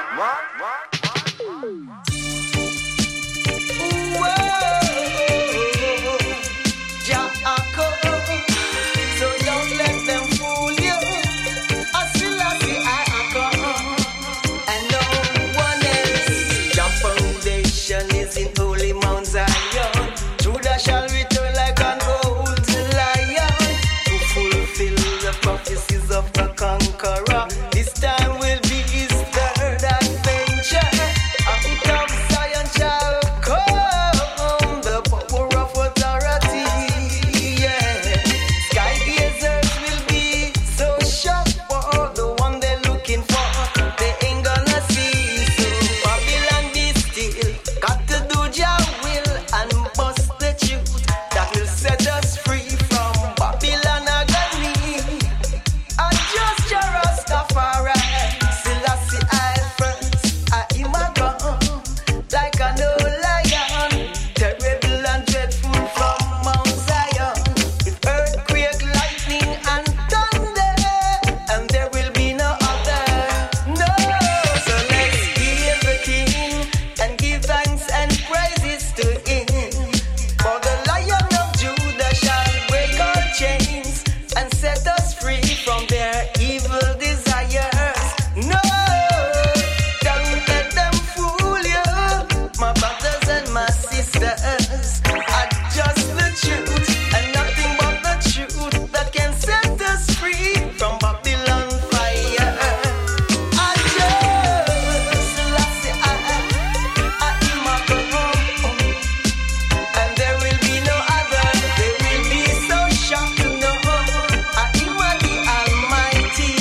So don't let them fool you. I still love the icon, and no one else. Your foundation is in holy Mount Zion. Judah shall return like an old lion to fulfill the prophecies of the conqueror. This time will be his third adventure. Out of Zion shall come the power of authority. Yeah, sky gazers will be so shocked for the one they're looking for. They ain't gonna see. So Babylon be still. Got to do your will and bust the truth that will set us free from Babylon agony. And just your Rastafari. Selassie I first, I am a gun. Like an old lion, terrible and dreadful from Mount Zion. With earthquake, lightning and thunder, and there will be no other. No, so let's hear the King and give thanks and praises to him. For the Lion of Judah shall break our chains and set us free from their evil desires. No, don't let them fool you, my brothers and my sisters. Just the truth and nothing but the truth that can set us free from Babylon fire. I just love the I am a God, and there will be no other. They will be so shocked to know I am the Almighty.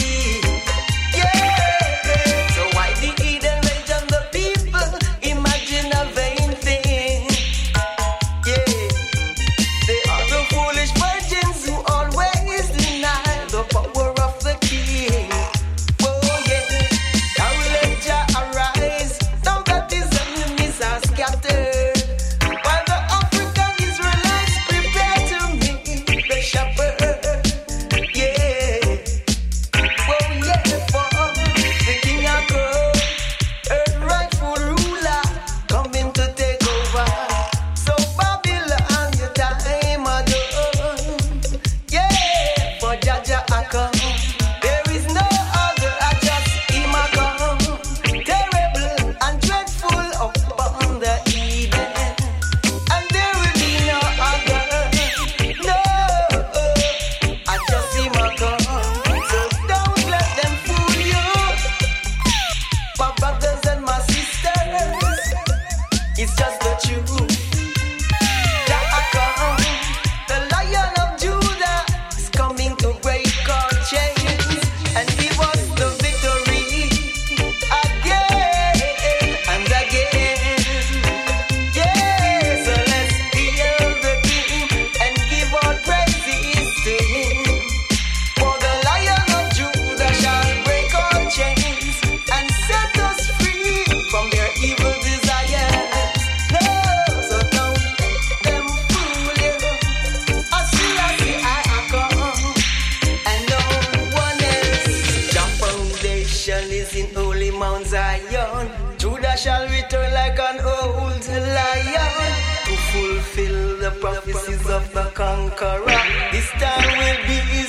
Yeah. So why the Eden rage on the people? Imagine a vain thing. Yeah. They are the foolish virgins who always deny the power of the King. Oh yeah. Now let Jah arise. Now that his enemies are scattered. While the African Israelites prepare to meet the shepherd. Yeah. Oh yeah. For the King of God, earth rightful ruler, coming to take over. So Babylon, your time are done. Yeah, for Jaja I come. There is no other, I just him I come. Terrible and dreadful upon the Eden, and there will be no other. No, I just him I come. So don't let them fool you, my brothers and my sisters. It's just the truth. Jah come, the Lion of Judah is coming to break our chains and give us the victory again and again. Yeah, so let's hail the King and give our praises to him. For the Lion of Judah shall break our chains and set us free from their evil desires. No, so don't let them fool you. I see I come, and no one else. Your foundation is in holy Mount Zion. Judah shall return like an old lion to fulfill the prophecies of the conqueror. This time will be his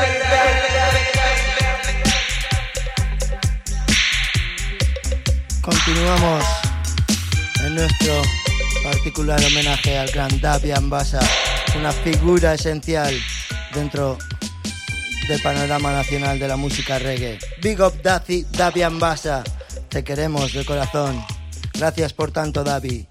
third. continuamos en nuestro particular homenaje al gran Dabian Bassa, una figura esencial dentro del panorama nacional de la música reggae. Big up Dabian Bassa, te queremos de corazón. Gracias por tanto, Davi.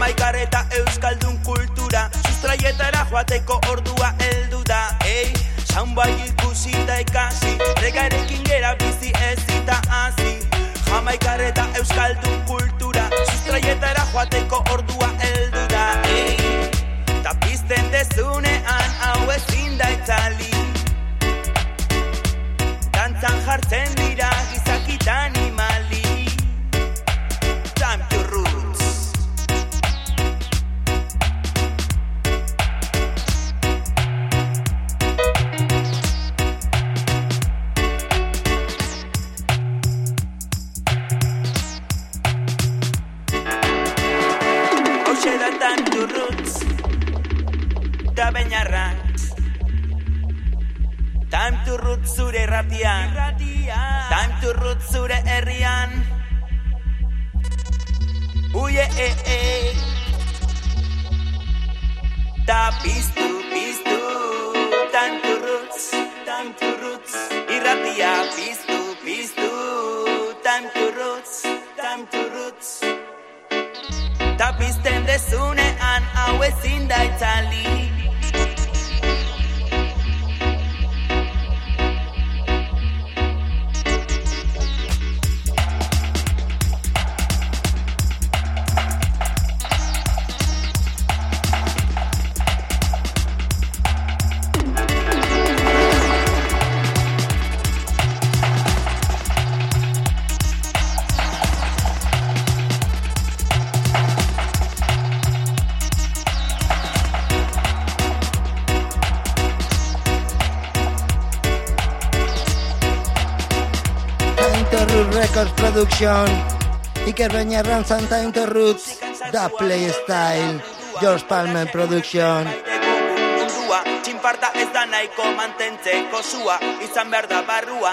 Euskaldun kultura sustraietara joateko ordua heldu da, Soundbai ikusita ikasi, regarekin gera bizi ezita hasi. Jamaikarreta euskaldun kultura, sustraietara joateko ordua heldu da. Ta pizten dezunean hau ezin da itzali. Dantzan jartzen dira gizakita animali. Time to roots. Hoxe da time to roots. Da beñarrak. Time to roots zure erratian. Time to roots zure herrian. Uye, Ta piztu, piztu. Time to roots, time to roots. Irratia, piztu, piztu. Time to roots, time to roots. Ta pizten dezunean hau ezin da itzali. Records Production, Iker Beñarran, Time to Roots, Da Play Style, George Palmer Production. Mundua, txinparta ez da nahiko mantentzeko sua, izan behar da barrua.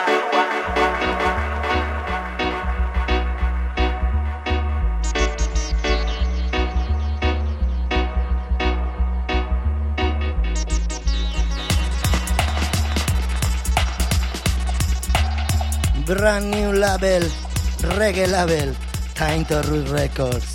Brand new label, reggae label, Time to Root Records.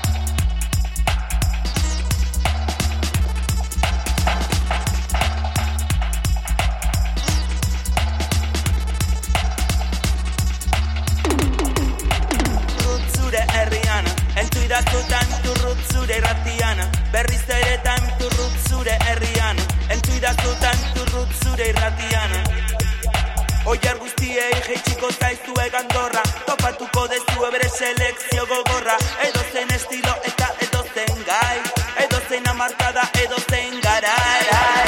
Roots zure herriana, entuidatu time to roots zure irratiana. Berriz ere time to roots zure herriana, entuidatu time to roots zure irratiana. Oiar guztiei jeitxiko zaizue gandorra, topatuko dezue bere selekzio gogorra. Edozen estilo eta edozen gai, edozen amarkada, edozen garai.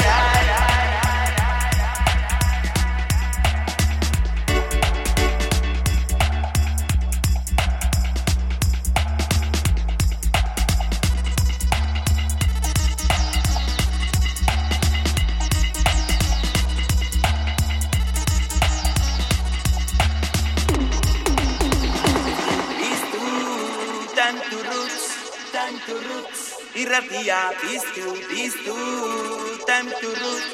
Irratia, piztu, time to roots.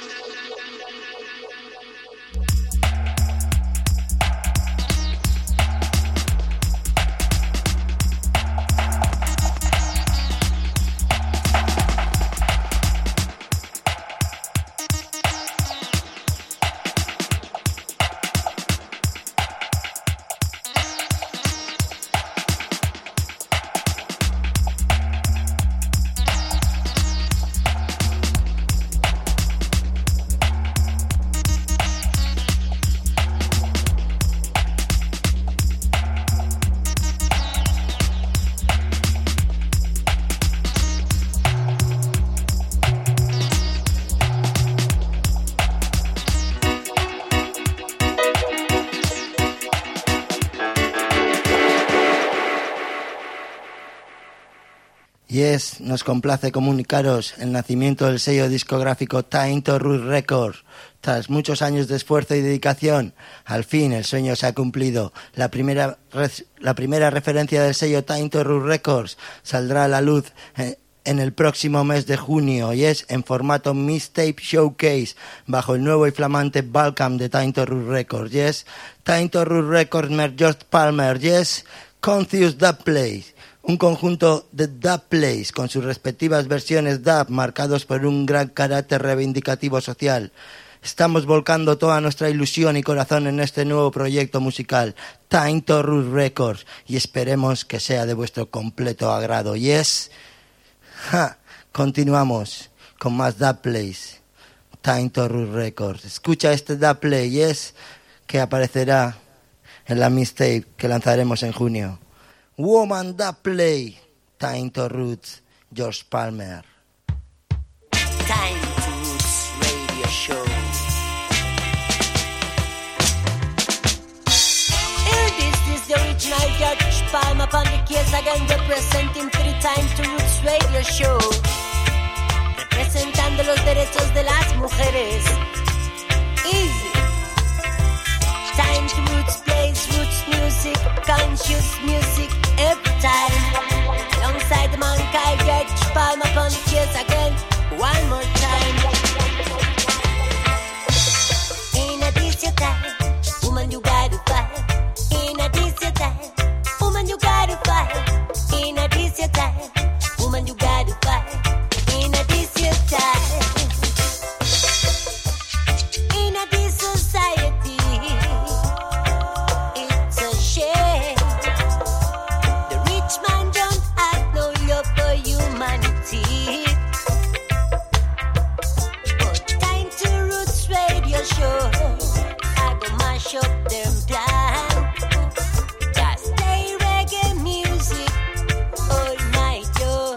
Yes, nos complace comunicaros el nacimiento del sello discográfico Time to Root Records. Tras muchos años de esfuerzo y dedicación, al fin el sueño se ha cumplido. La primera referencia del sello Time to Root Records saldrá a la luz en el próximo mes de junio y es en formato Mixtape Showcase bajo el nuevo y flamante Balcam de Time to Root Records. Yes, Time to Root Records, George Palmer. Yes, Conscious Dub Plays, un conjunto de dub plays con sus respectivas versiones dub marcados por un gran carácter reivindicativo social. Estamos volcando toda nuestra ilusión y corazón en este nuevo proyecto musical, Time to Root Records, y esperemos que sea de vuestro completo agrado. Yes. Continuamos con más dub plays. Time to Root Records. Escucha este dub play, yes, que aparecerá en la mixtape que lanzaremos en junio. Woman Dub Play, Time to Roots, George Palmer. Time to Roots Radio Show. Here this is the original George Palmer upon the case again, representing for the Time to Roots Radio Show. Representando los derechos de las mujeres. Easy. Time to Roots plays roots music, conscious music every time. Alongside the man called George Palmer upon the case again, one more time. In a this your time, woman you gotta fight. In a this your time, woman you gotta fight. In a this your time, woman you gotta fight. In a this your time. In a this society. Up them down. Just play reggae music all night, yo.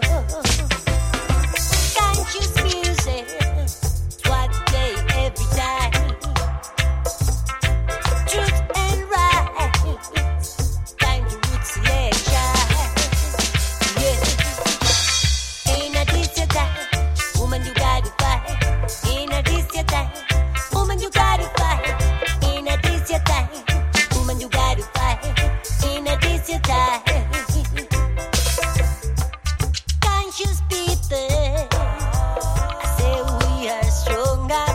Conscious music, what play every time. Truth and right, time to root selection. Yeah. In a this your time, woman you gotta fight. In a this your time, woman you gotta fight. Your time, woman, you gotta fight. In a this your time. Conscious people, I say we are stronger,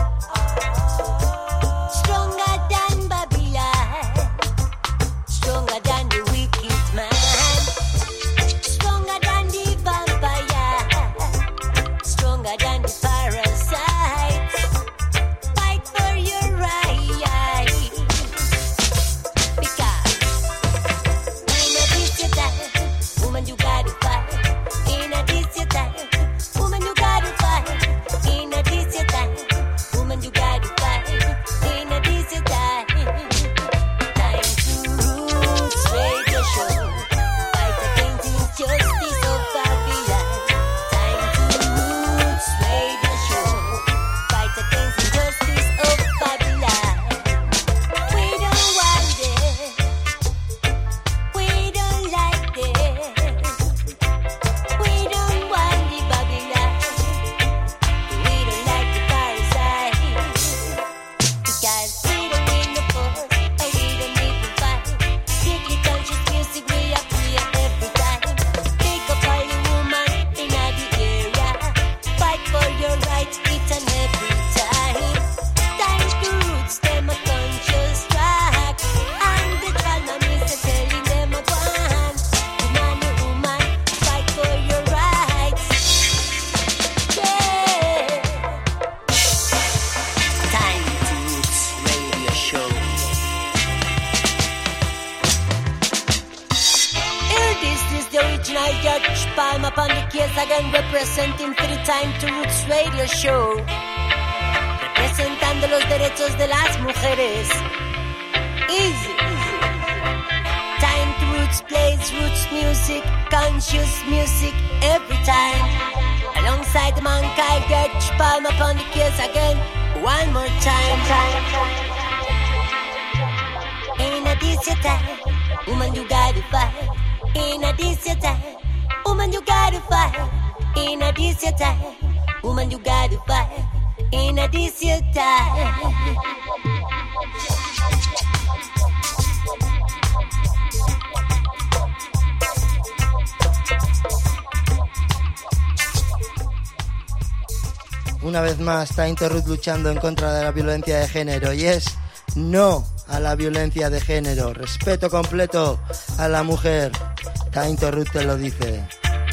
stronger than Babylon, stronger than the wicked man, stronger than the vampire, stronger than the parasites. Fight for your right. Woman, you gotta fight. In a this your time. Woman, you gotta fight. In a this your time. Woman, you gotta fight. In a this your time. Time to Roots Radio Show. Fight against injustice of Babylon. Time to Roots Radio Show. Fight against injustice of Babylon. We don't want it. We don't like it. We don't want the Babylon. We don't like the parasite. Because we don't win the force, and we don't need to fight. Strictly conscious music, we are free every time. Pick up all the woman in the area. Fight for your rights each and every time. Time to roots, them a conscious track. And the colonists are telling them a one. Woman, fight for your rights. Yeah. Time to Roots Radio Show. Here this is the original George Palmer upon the case again, representing for the Time to Roots Radio Show. Representando los derechos de las mujeres. Easy. Time to Roots plays roots music, conscious music every time. Alongside the man called George Palmer upon the case again, one more time. In a this your time, woman you gotta fight. In a this your time, woman you gotta fight. In a this your time, woman you gotta fight. In a this your time. Una vez más, Time to Root luchando en contra de la violencia de género. Y es no a la violencia de género, respeto completo a la mujer. Time to Root te lo dice.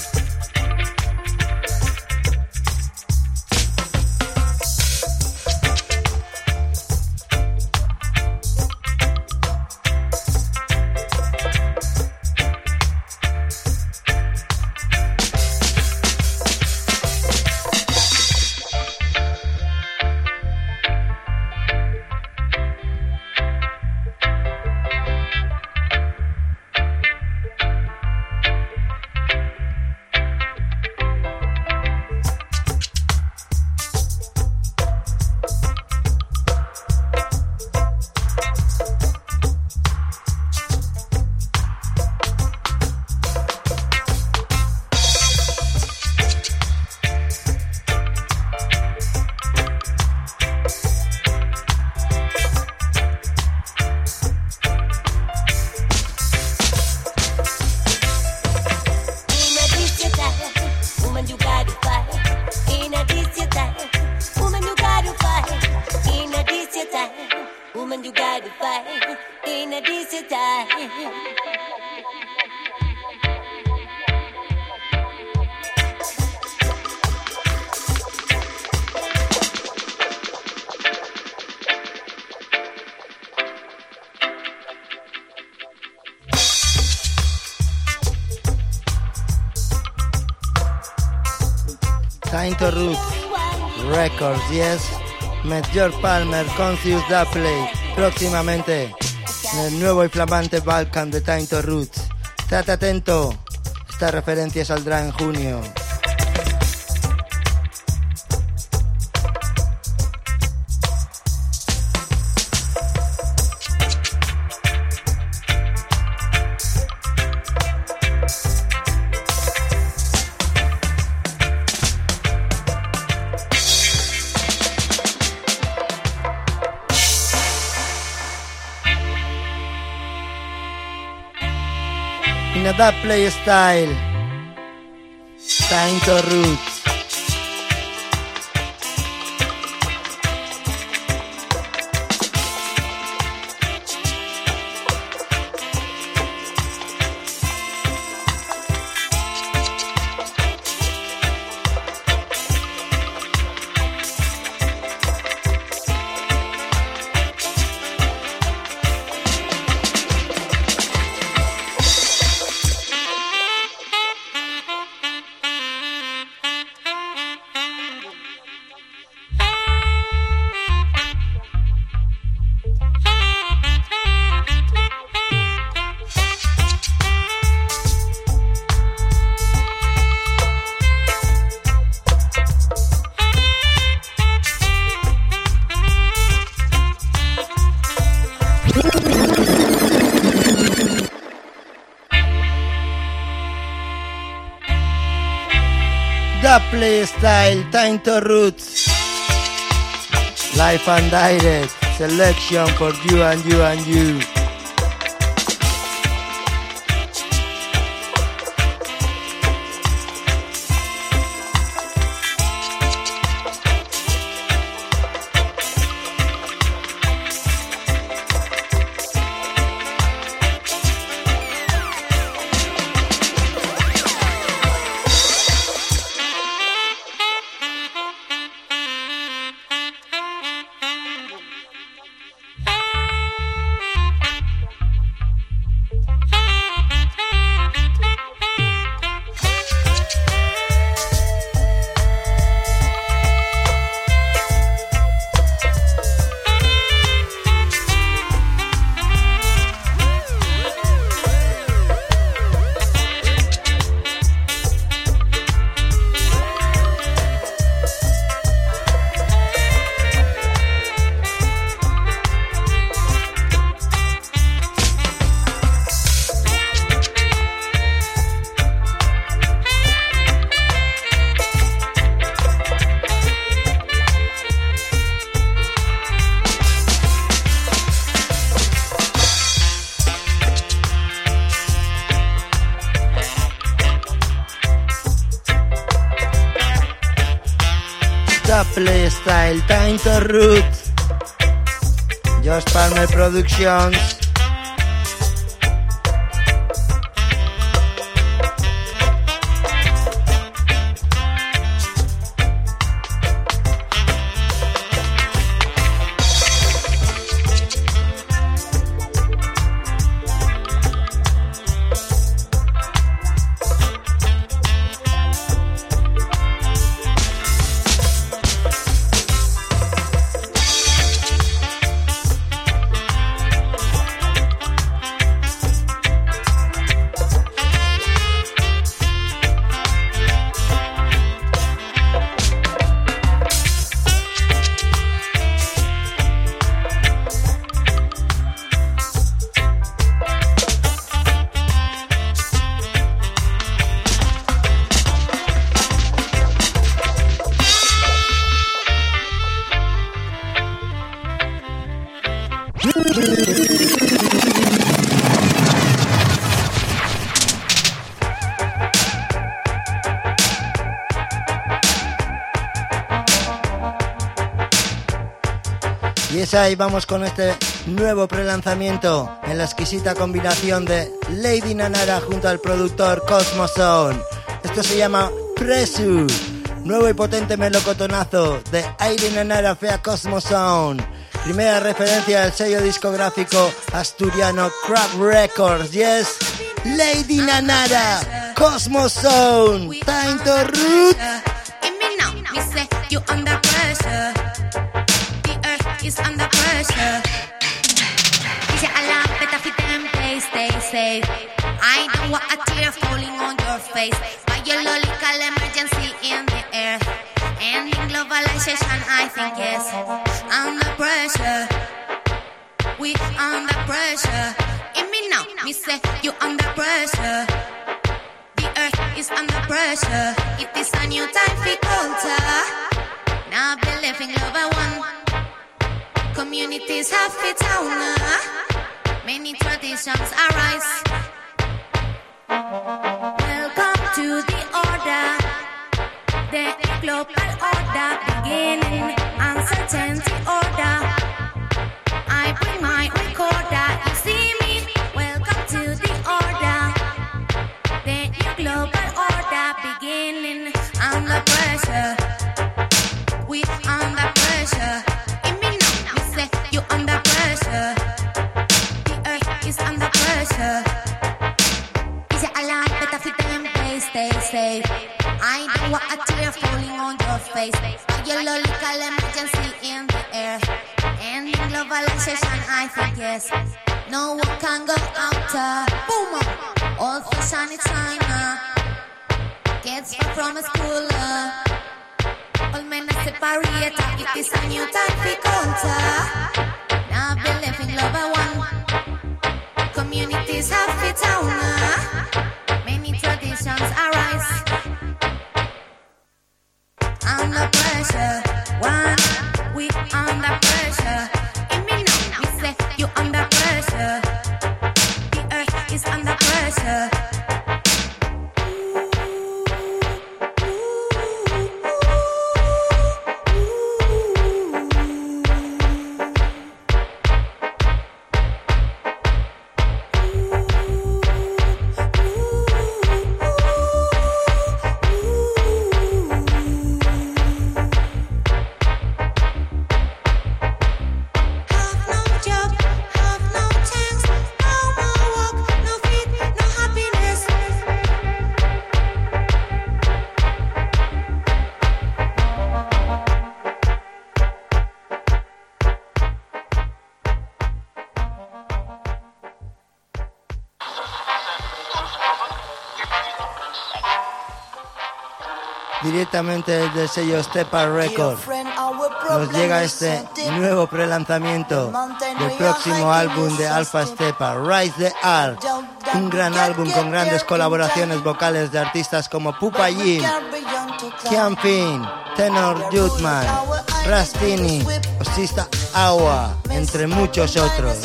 Time to Root Records, yes. Major Palmer, Conscious Dapley. Próximamente en el nuevo y flamante Balkan de Time to Root. Estate atento, esta referencia saldrá en junio. In a that play style, Time to Root. Play style, Time to Roots. Live and direct selection for you and you and you. Play style, Time to Root. Josh Palmer Productions. Y es ahí, vamos con este nuevo prelanzamiento en la exquisita combinación de Lady Nanara junto al productor Cosmo Sound. Esto se llama Pressure, nuevo y potente melocotonazo de Lady Nanara Fea Cosmo Sound. Primera referencia al sello discográfico asturiano Crack Records. Yes, Lady Nanara, Cosmo Sound, time to root. Is under pressure. Is it alarm better fit them play, stay safe? I know what a tear falling on your face. Biological emergency in the air. Ending globalization, I think yes. Under pressure. We under pressure. In me now, me say you under pressure. The earth is under pressure. It is a new time for culture. Now believe in love I want. Communities have it down. Many traditions arise. Welcome to the order. The global order beginning. Uncertainty order. I bring my recorder. You see me? Welcome to the order. The global order beginning. Under pressure. We under pressure. You under pressure. The earth is under pressure. Is it alarm better fit them play, stay safe? I know what a tear falling on your face. Biological emergency in the air. Ending globalization, I think yes. No one can go out. Boom! All fashion is China. Kids far from a school. All men are separate. It is a new time for culture. Now believe in love I want. Communities have it down. Many traditions arise. Under pressure. One, we under pressure. In me now, me say you under pressure. The earth is under pressure. Directamente desde el sello Stepa Records nos llega este nuevo prelanzamiento del próximo álbum de Alpha Stepa, Rise the Art, un gran álbum con grandes colaboraciones vocales de artistas como Pupa Jim, Kian Fin, Tenor Jutman, Rastini, Osista Awa, entre muchos otros.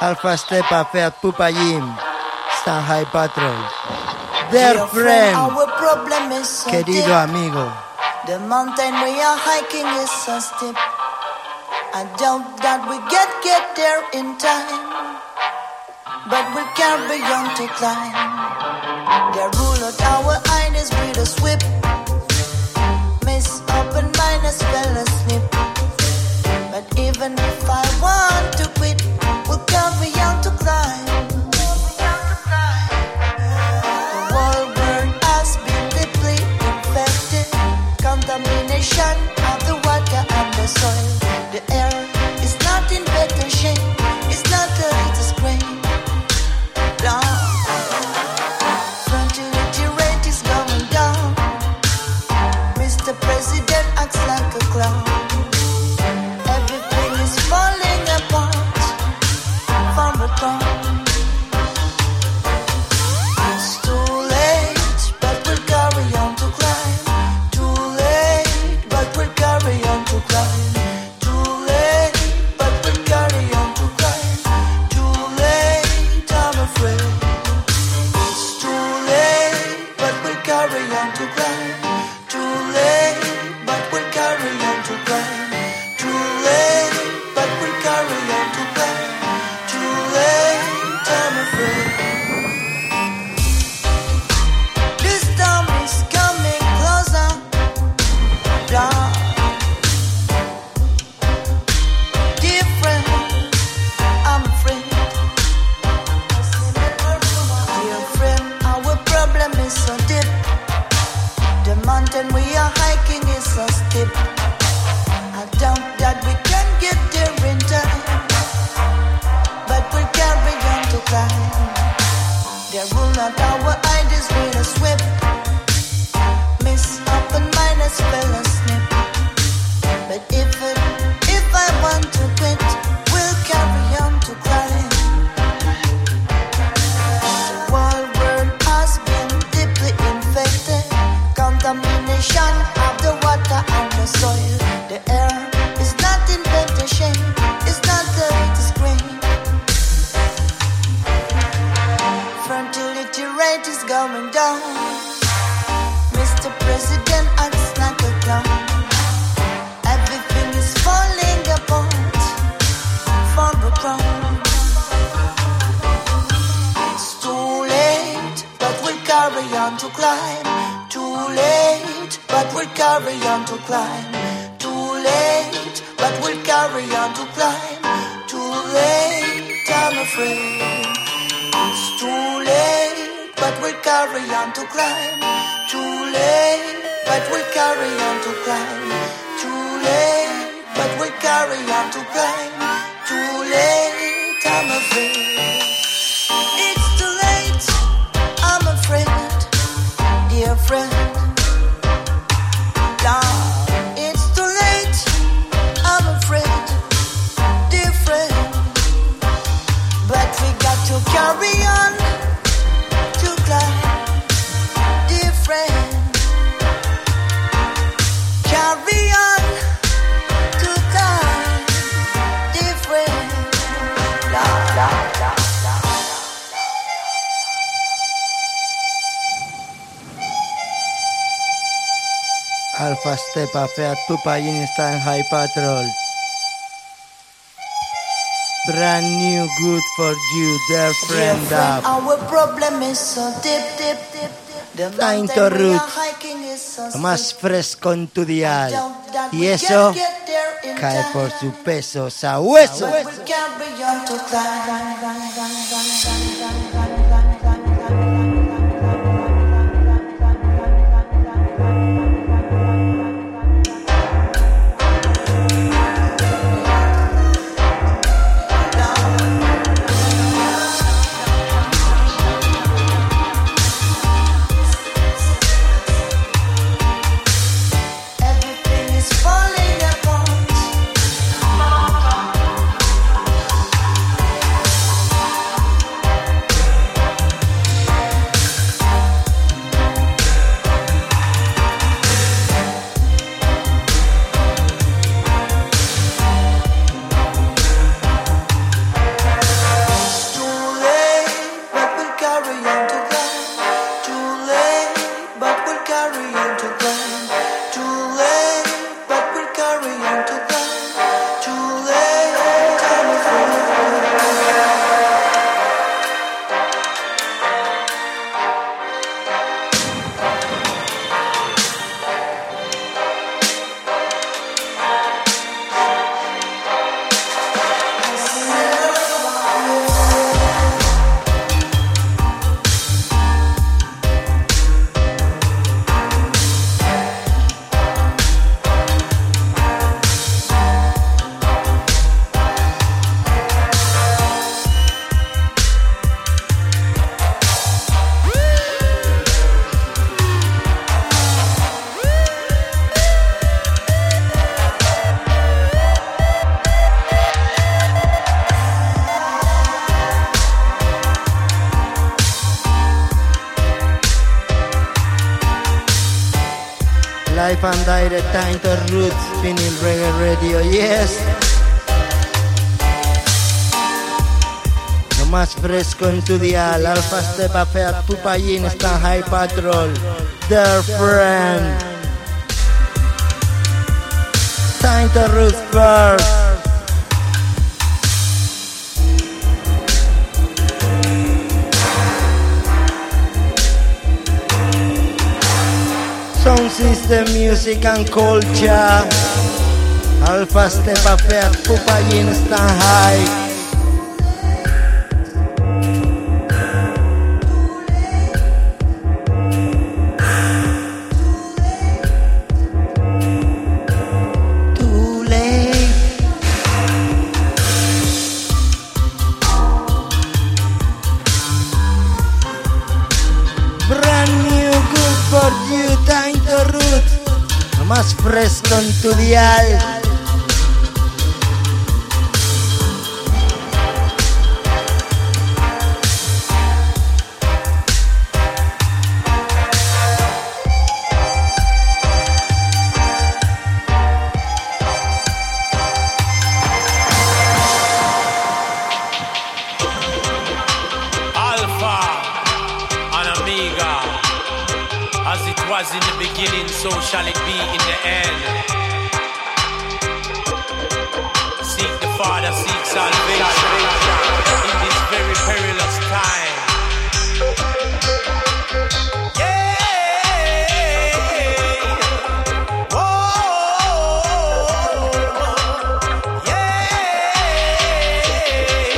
Alpha Stepa, Fiat Pupa Jim, Stand High Patrol. Dear friend, our problem is so querido deep. amigo. The mountain we are hiking is so steep. I doubt that we get there in time, but we'll carry on to climb. They rule out our eyes with a sweep. Miss open minus fell asleep. But even if I want to quit, we'll carry on to climb. The whole world has been deeply infected. Contamination of the water and the soil. The air is not in better shape. It's not the latest grain. No. Fertility rate is going down. Mr. President acts like a clown. Everything is falling apart from the ground. It's too late, but we'll carry on to climb. Too late, but we'll carry on to climb. Too late, but we'll carry on to climb. Too late, I'm afraid. It's too late, but we'll carry on to climb. Too late, but we'll carry on to climb. Too late, but we'll carry on to climb. Too late, I'm afraid. This storm is coming closer. Down. Different, I'm afraid. Dear friend, our problem is so deep. The mountain we are hiking is so steep. I doubt that we can get there in time, but we'll carry on to climb. They rule out our ideas with a sweep. Miss up and minus fell asleep. But if I want to quit, we'll carry on to climb. The whole world has been deeply infected. Contamination of the water and the soil. The air is not in better shape. It's not the latest grain. Fertility rate is going down. Mr. President acts like a clown. Everything is falling apart from the ground. It's too late, but we'll carry on to climb. Too late, but we'll carry on to climb. Too late, but we'll carry on to climb. Too late, I'm afraid. It's too late, but we'll carry on to climb. Too late, but we'll carry on to climb. Too late, but we'll carry on to climb. Too late, I'm afraid. It's too late, I'm afraid. Dear friend, now it's too late, I'm afraid. Dear friend, but we got to carry on to climb. Dear friend, carry on to climb. Dear friend, la la la la. Alpha Stepa, Fiat Pupa Jim, Stand High Patrol. Brand new, good for you, dear friend. Dear friend, our problem is so deep, deep, deep. The Time to mountain we root. are hiking is so Lo más steep. fresco en tu dial. That Y we eso can get there in cae time. por su peso sabueso. But we'll carry on to climb. Everything is falling apart. Live and direct, time to roots, spinning reggae radio, yes. Lo más fresco en tu dial, Alpha Step Affair, Pupallín, Stan High Patrol, their friend. Time to roots first. Sound System, Music and Culture, Alpha Step Affair, Pupallín, Stan High. Más fresco en tu dial. In the beginning, so shall it be in the end. Seek the Father, seek salvation in this very perilous time. Yeah. Whoa. Yeah.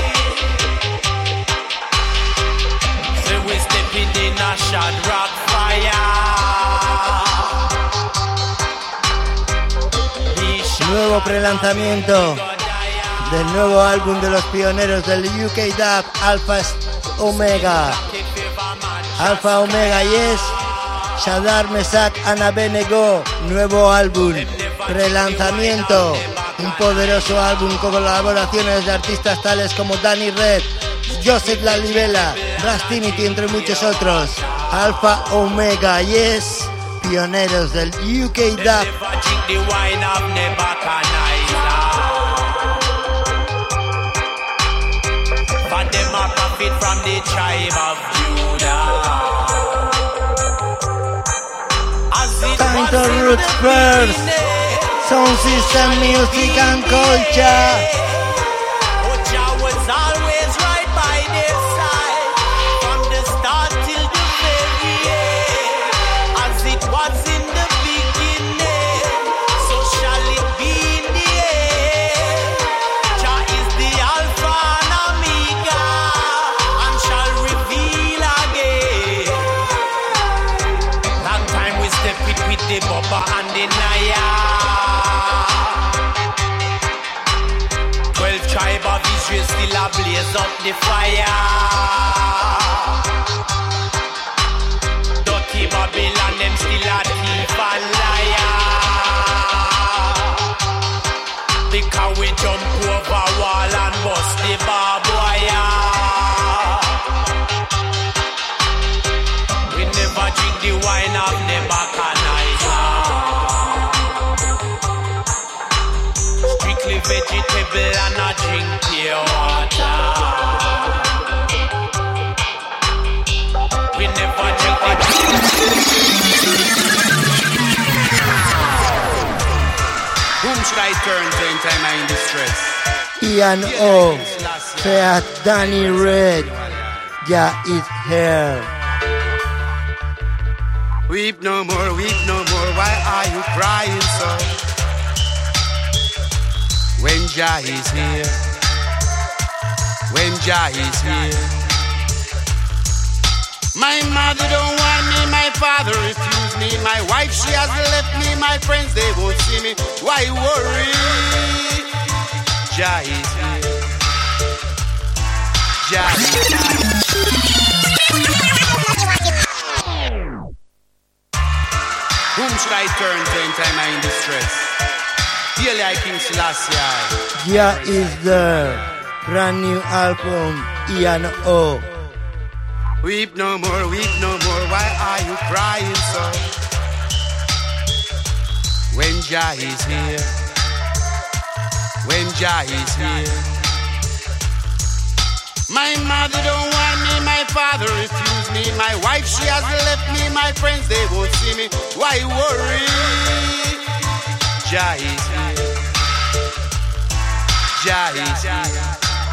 So we're stepping in a Shadrach fire. Nuevo prelanzamiento del nuevo álbum de los pioneros del UK Dub, Alpha Omega. Alpha Omega, yes. Shadar Mesak Anabenego, nuevo álbum, prelanzamiento. Un poderoso álbum con colaboraciones de artistas tales como Danny Red, Joseph Lalibela, Rastinity, entre muchos otros. Alpha Omega, yes. Pioneros del UK Dub. The wine of Nebuchadnezzar. For them a profit from the tribe of Judah. Time to roots first. Sound System, Music and Culture. Jah was always right by their side from the start till the very end, as it was in the the Baba and the Naya. 12 tribe of Israel still a blaze up the fire. Dirty Babylon, them still a thief and liar. Because we jump over wall and bust the barbed wire. We never drink the wine of Nebuchadnezzar. Strictly vegetable and I drink pure water. We never drink the... Whom should I turn to in time I'm in distress? Ian O, Fiat Danny Red, Jah is here. Weep no more, why are you crying so? When Jah is here, when Jah is here. My mother don't want me, my father refused me, my wife she has left me, my friends they won't see me. Why worry? Jah is here. Jah is here. Whom should I turn to in time I'm in distress? Dearly I King Selassie. Jah is there. Brand new album, Ian O. Weep no more, why are you crying so? when Jah is here, when Jah is here. My mother don't want me, my father refused me, my wife she has left me, my friends they won't see me. Why worry? Jah is here, Jah is here.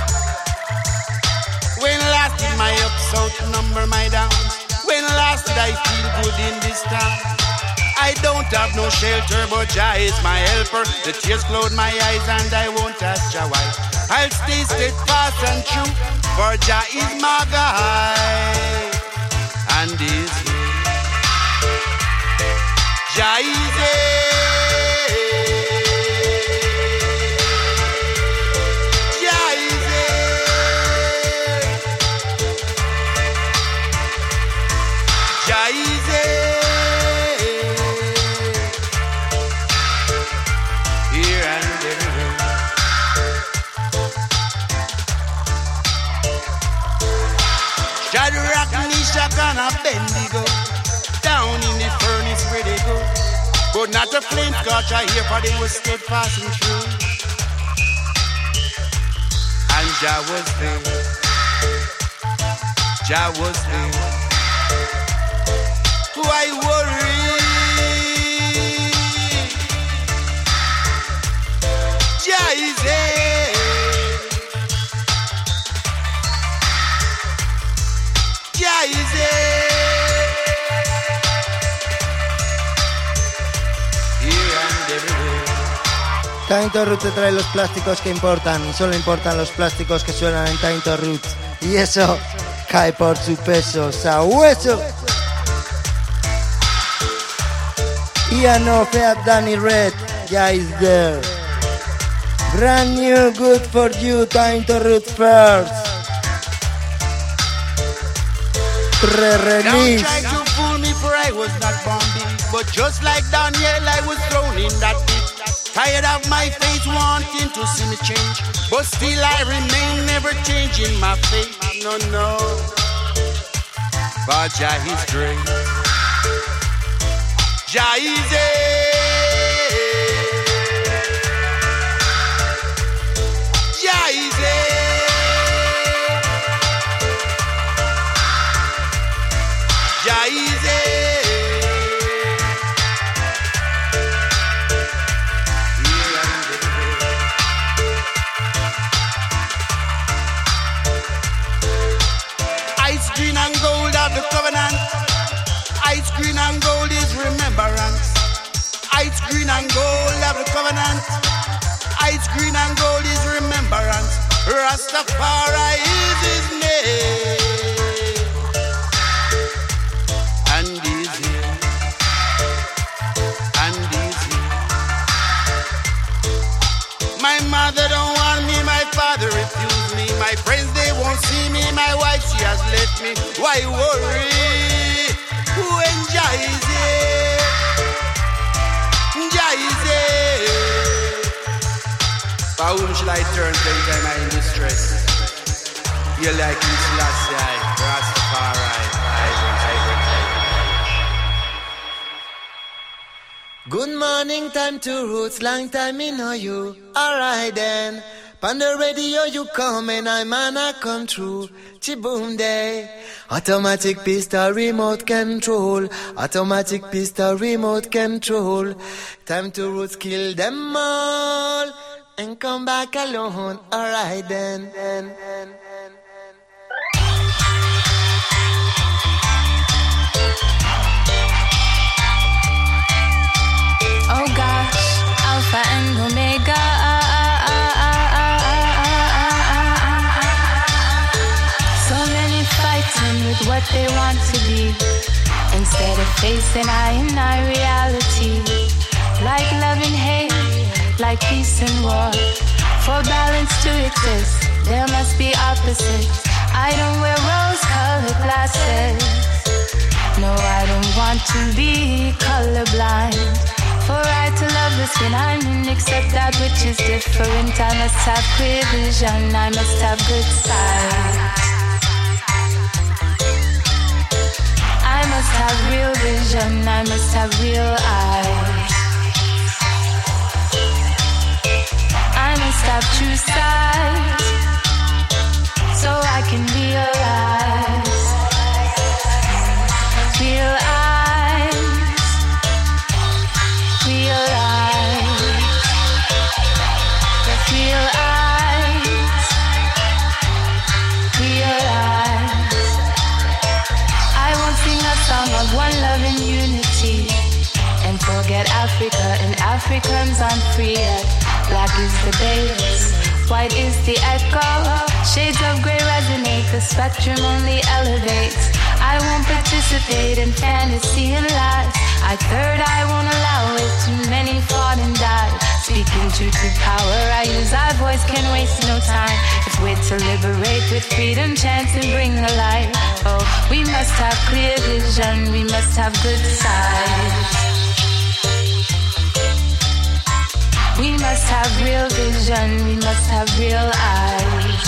When last did my ups outnumber my downs? When last did I feel good in this town? I don't have no shelter, but Jah is my helper. The tears cloud my eyes and I won't ask Jah why. I'll stay steadfast and true, for Jah is my guide. And is here. Jah is here. Jah is here. Jah is here. Here and everywhere. Shadrach, Meshach, and Abednego, down in the furnace where they go. But not a flame scorch I hear, for they were steadfast and true. And Jah was there. Jah was there. Why worry? Jah is here. Jah is here. Here and everywhere. Time to Roots te trae los plásticos que importan, y solo importan los plásticos que suenan en Time to Roots. Y eso cae por su peso, sabueso. Ian O'Feat, Danny Red, Jah is there. Brand new, good for you, Time to Roots first. Pre-release. Don't try to fool me, for I was not born big. But just like Daniel, I was thrown in that pit. Tired of my faith, wanting to see me change. But still I remain, never changing my faith. No, no. But Jah is great. Jah is here. Jah is here. Jah is here. Here and everywhere. Ice green and gold of the covenant. Ice green and gold is remembrance. Ice green and gold of the covenant. Ice green and gold is remembrance. Rastafari is his name. And he's here. And he's here. My mother don't want me, my father refused me. My friends, they won't see me. My wife, she has left me. Why worry? When Jah is here, Jah is here. For whom shall I turn to anytime I'm in distress? You like King Selassie, Rastafari, Good morning, Time to Roots, long time me know you. Alright then, on the radio you come and I man I come through. Chiboom day. Automatic pistol remote control. Automatic pistol remote control. Time to Roots kill them all and come back alone. Alright then. Oh gosh, Alpha and Omega. So many fighting with what they want to be, instead of facing eye and eye reality. Like love and hate, like peace and war. For balance to exist, there must be opposites. I don't wear rose-colored glasses. No, I don't want to be colorblind. For I to love the skin I'm in, accept that which is different. I must have clear vision, I must have good sight. I must have real vision, I must have real eyes. I must have true sight, so I can realize. Real eyes, real eyes, real eyes, real eyes. I won't sing a song of one love and unity and forget Africa and Africans aren't free yet. Black is the base, white is the echo. Shades of grey resonate, the spectrum only elevates. I won't participate in fantasy and lies. Third, I won't allow it. Too many fought and died. Speaking truth to power, I use our voice, can waste no time. It's way to liberate with freedom, chance and bring the light. Oh, we must have clear vision, we must have good sight. We must have real vision, we must have real eyes.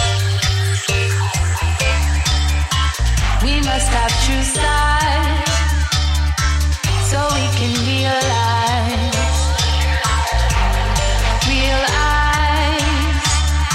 We must have true sight, so we can realize. Real eyes,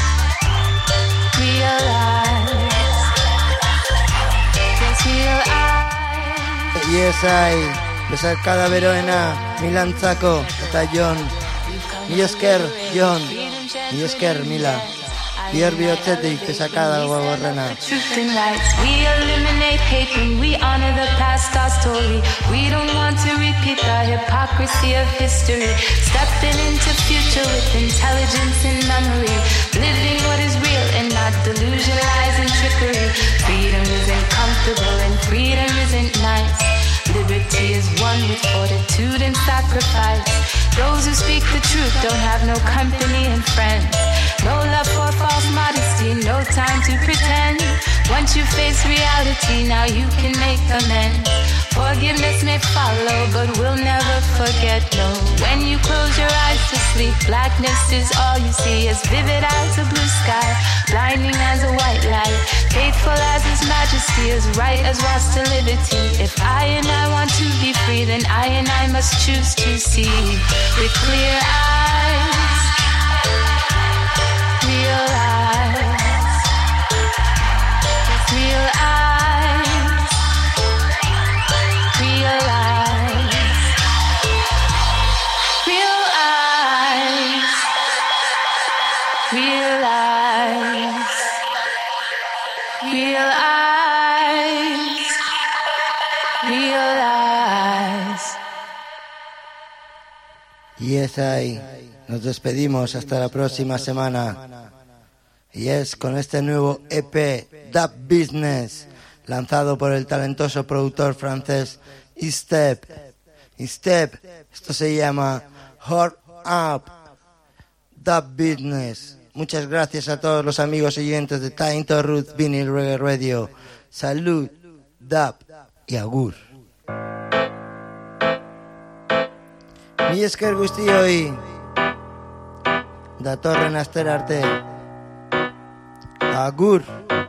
real eyes, yes, real eyes. Yes, I. Besarkada beroena, Milantzako, eta Jon. Mi esker, Jon. Mi esker, Mila. Bier bihotzetik, besarkada guagorrena. Truth and rights, we eliminate hate when we honor the past, our story. We don't want to repeat the hypocrisy of history. Stepping into future with intelligence and memory. Living what is real and not delusion, lies and trickery. Freedom isn't comfortable and freedom isn't nice. Liberty is one with fortitude and sacrifice. Those who speak the truth don't have no company and friends. No love for false modesty, no time to pretend. Once you face reality, now you can make amends. Forgiveness may follow, but we'll never forget, no. When you close your eyes to sleep, blackness is all you see. As vivid as a blue sky, blinding as a white light. Faithful as His Majesty, as right as was to liberty. If I and I want to be free, then I and I must choose to see with clear eyes. Real eyes, real eyes, real eyes, real eyes, real eyes, real eyes, real eyes. Yes, I. Nos despedimos hasta la próxima semana. Yes, con este nuevo EP, Dub Business, lanzado por el talentoso productor francés Step. Esto se llama Hold Up, Dub Business. Muchas gracias a todos los amigos oyentes de Time to Roots Vinyl Reggae Radio. Salud, dub y agur. Mi esker guztioi, datorren aster arte. Agur.